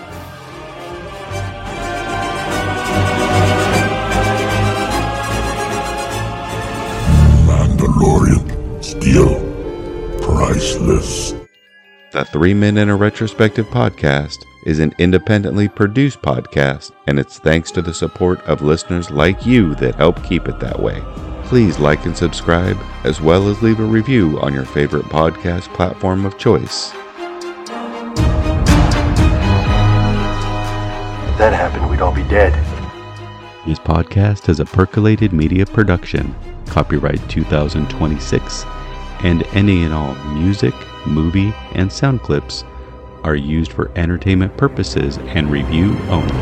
Speaker 11: Mandalorian, still priceless.
Speaker 10: The Three Men in a Retrospective podcast is an independently produced podcast, and it's thanks to the support of listeners like you that help keep it that way. Please like and subscribe, as well as leave a review on your favorite podcast platform of choice.
Speaker 2: If that happened, we'd all be dead.
Speaker 3: This podcast is a Percolated Media production, copyright 2026, and any and all music, movie, and sound clips are used for entertainment purposes and review only.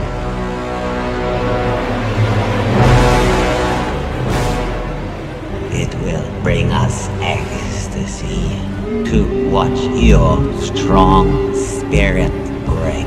Speaker 12: It will bring us ecstasy to watch your strong spirit break.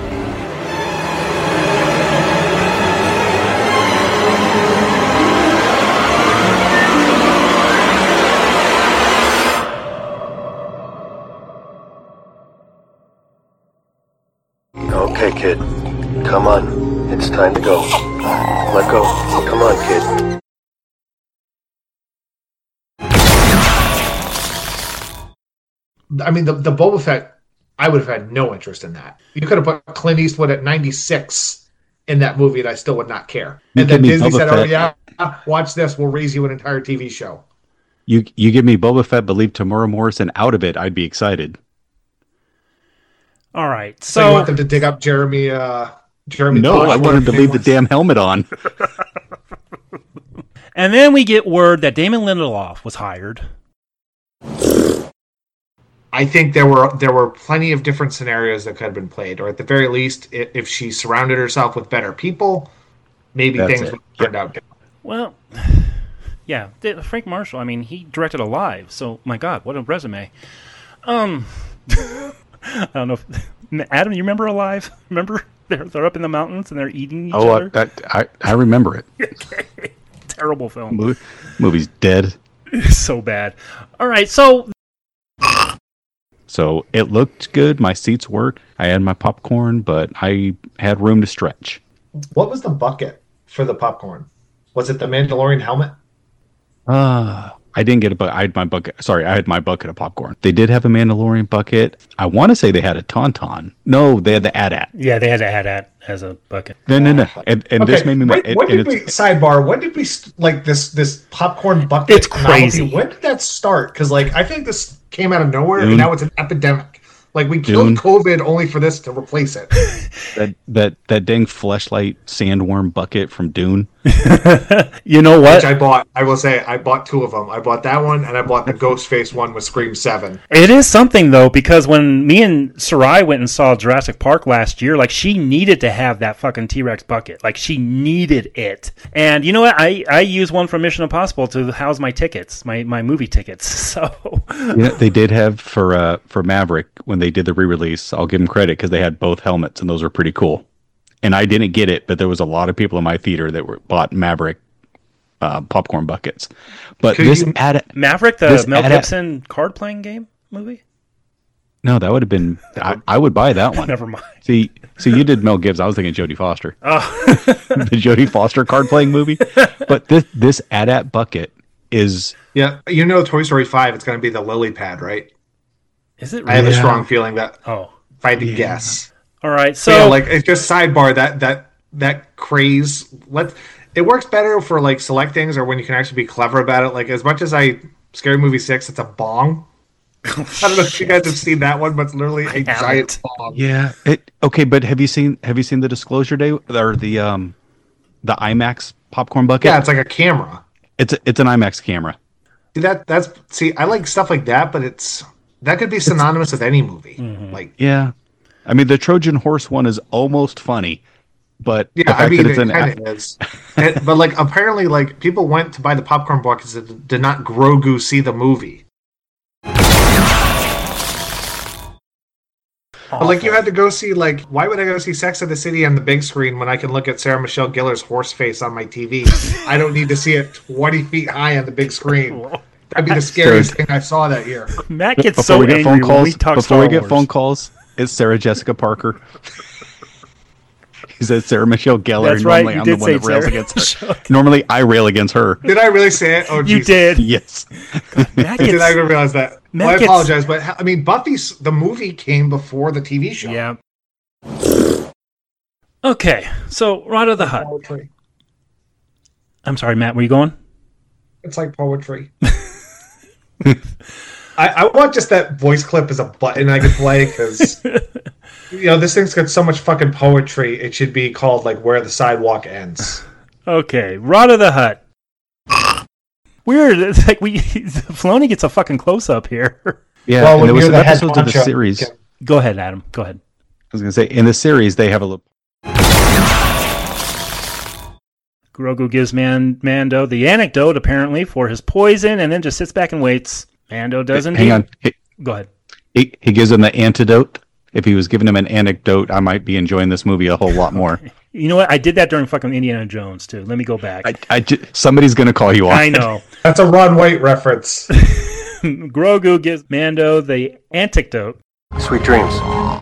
Speaker 2: Okay, kid. Come on. It's time to go. Let go. Come on, kid.
Speaker 7: I mean, the Boba Fett, I would have had no interest in that. You could have put Clint Eastwood at 96 in that movie, and I still would not care. And then Disney said, "Oh yeah, watch this. We'll raise you an entire TV show."
Speaker 3: You give me Boba Fett, but leave Tamora Morrison out of it, I'd be excited.
Speaker 6: All right,
Speaker 7: so you want them to dig up Jeremy?
Speaker 3: No, I want him to leave the damn helmet on.
Speaker 6: And then we get word that Damon Lindelof was hired.
Speaker 7: I think there were plenty of different scenarios that could have been played, or at the very least, if she surrounded herself with better people, maybe things would have turned out different.
Speaker 6: Well, yeah, Frank Marshall. I mean, he directed Alive, so my God, what a resume. I don't know if Adam, you remember Alive? Remember they're up in the mountains and they're eating each other.
Speaker 3: I remember it.
Speaker 6: Okay. Terrible film.
Speaker 3: Movie's dead.
Speaker 6: So bad. All right, so
Speaker 3: it looked good. My seats worked. I had my popcorn, but I had room to stretch.
Speaker 7: What was the bucket for the popcorn? Was it the Mandalorian helmet?
Speaker 3: I didn't get a bucket. I had my bucket of popcorn. They did have a Mandalorian bucket. I want to say they had a Tauntaun. No, they had the AT-AT.
Speaker 6: Yeah, they had the AT-AT as a bucket.
Speaker 3: No. And okay. This made me mad.
Speaker 7: Sidebar, when did we, like, this popcorn bucket?
Speaker 6: It's crazy.
Speaker 7: Novelty, when did that start? Because, like, I think this came out of nowhere, and now it's an epidemic. Like, we killed COVID only for this to replace it.
Speaker 3: that dang fleshlight sandworm bucket from Dune.
Speaker 6: You know what?
Speaker 7: Which I bought. I will say, I bought two of them. I bought that one, and I bought the Ghostface one with Scream 7.
Speaker 6: It is something, though, because when me and Sarai went and saw Jurassic Park last year, like, she needed to have that fucking T-Rex bucket. Like, she needed it. And you know what? I use one from Mission Impossible to house my tickets, my movie tickets. So
Speaker 3: yeah, they did have for Maverick when they did the re-release. I'll give them credit because they had both helmets, and those were pretty cool. And I didn't get it, but there was a lot of people in my theater that bought Maverick popcorn buckets. But
Speaker 6: Maverick, the Mel Gibson card-playing game movie?
Speaker 3: No, that would have been... I would buy that one.
Speaker 6: Never mind.
Speaker 3: See, you did Mel Gibbs. I was thinking Jodie Foster.
Speaker 6: Oh.
Speaker 3: The Jodie Foster card-playing movie. But this AT-AT bucket is...
Speaker 7: Yeah, Toy Story 5, it's going to be the lily pad, right?
Speaker 6: Is it
Speaker 7: really? I have a strong feeling that.
Speaker 6: Oh.
Speaker 7: If I had to guess.
Speaker 6: All right, so...
Speaker 7: Yeah, it's just sidebar, that craze. It works better for, select things or when you can actually be clever about it. As much as Scary Movie 6, it's a bong. I don't know if you guys have seen that one, but it's literally a giant bong.
Speaker 3: Yeah. Okay, but have you seen the Disclosure Day or the IMAX popcorn bucket?
Speaker 7: Yeah, it's like a camera.
Speaker 3: It's an IMAX camera.
Speaker 7: See, I like stuff like that, but that could be synonymous with any movie.
Speaker 6: Mm-hmm.
Speaker 3: Yeah, I mean the Trojan Horse one is almost funny, but
Speaker 7: yeah, I mean it kind of is. But apparently, people went to buy the popcorn buckets that did not Grogu see the movie. But you had to go see why would I go see Sex and the City on the big screen when I can look at Sarah Michelle Gellar's horse face on my TV? I don't need to see it 20 feet high on the big screen. That'd be the scariest thing I saw that year.
Speaker 6: Matt gets so angry when we talk Star Wars.
Speaker 3: Before we get phone calls, it's Sarah Jessica Parker. He said Sarah Michelle Gellar.
Speaker 6: That's right.
Speaker 3: Normally I'm the one that rails against her. Normally I rail against her.
Speaker 7: Did I really say it? Oh,
Speaker 6: you did.
Speaker 3: Yes.
Speaker 7: Did I even realize that? Well, I apologize, but I mean, the movie came before the TV show.
Speaker 6: Yeah. Okay, so Rod of the Hutt.
Speaker 7: Poetry.
Speaker 6: I'm sorry, Matt. Where you going?
Speaker 7: It's like poetry. I want just that voice clip as a button I could play because this thing's got so much fucking poetry. It should be called Where the Sidewalk Ends.
Speaker 6: Okay, Rod of the Hutt. Weird. It's Filoni gets a fucking close up here.
Speaker 3: Yeah, well, and there was some episodes of the series.
Speaker 6: Go ahead, Adam. Go ahead.
Speaker 3: I was going to say in the series they have a little.
Speaker 6: Grogu gives Mando the antidote apparently for his poison, and then just sits back and waits. Mando doesn't.
Speaker 3: Hang on.
Speaker 6: Go ahead.
Speaker 3: He gives him the antidote. If he was giving him an anecdote, I might be enjoying this movie a whole lot more.
Speaker 6: You know what? I did that during fucking Indiana Jones too. Let me go back.
Speaker 3: Somebody's going to call you on.
Speaker 6: I know.
Speaker 7: That's a Ron White reference.
Speaker 6: Grogu gives Mando the antidote.
Speaker 2: Sweet dreams.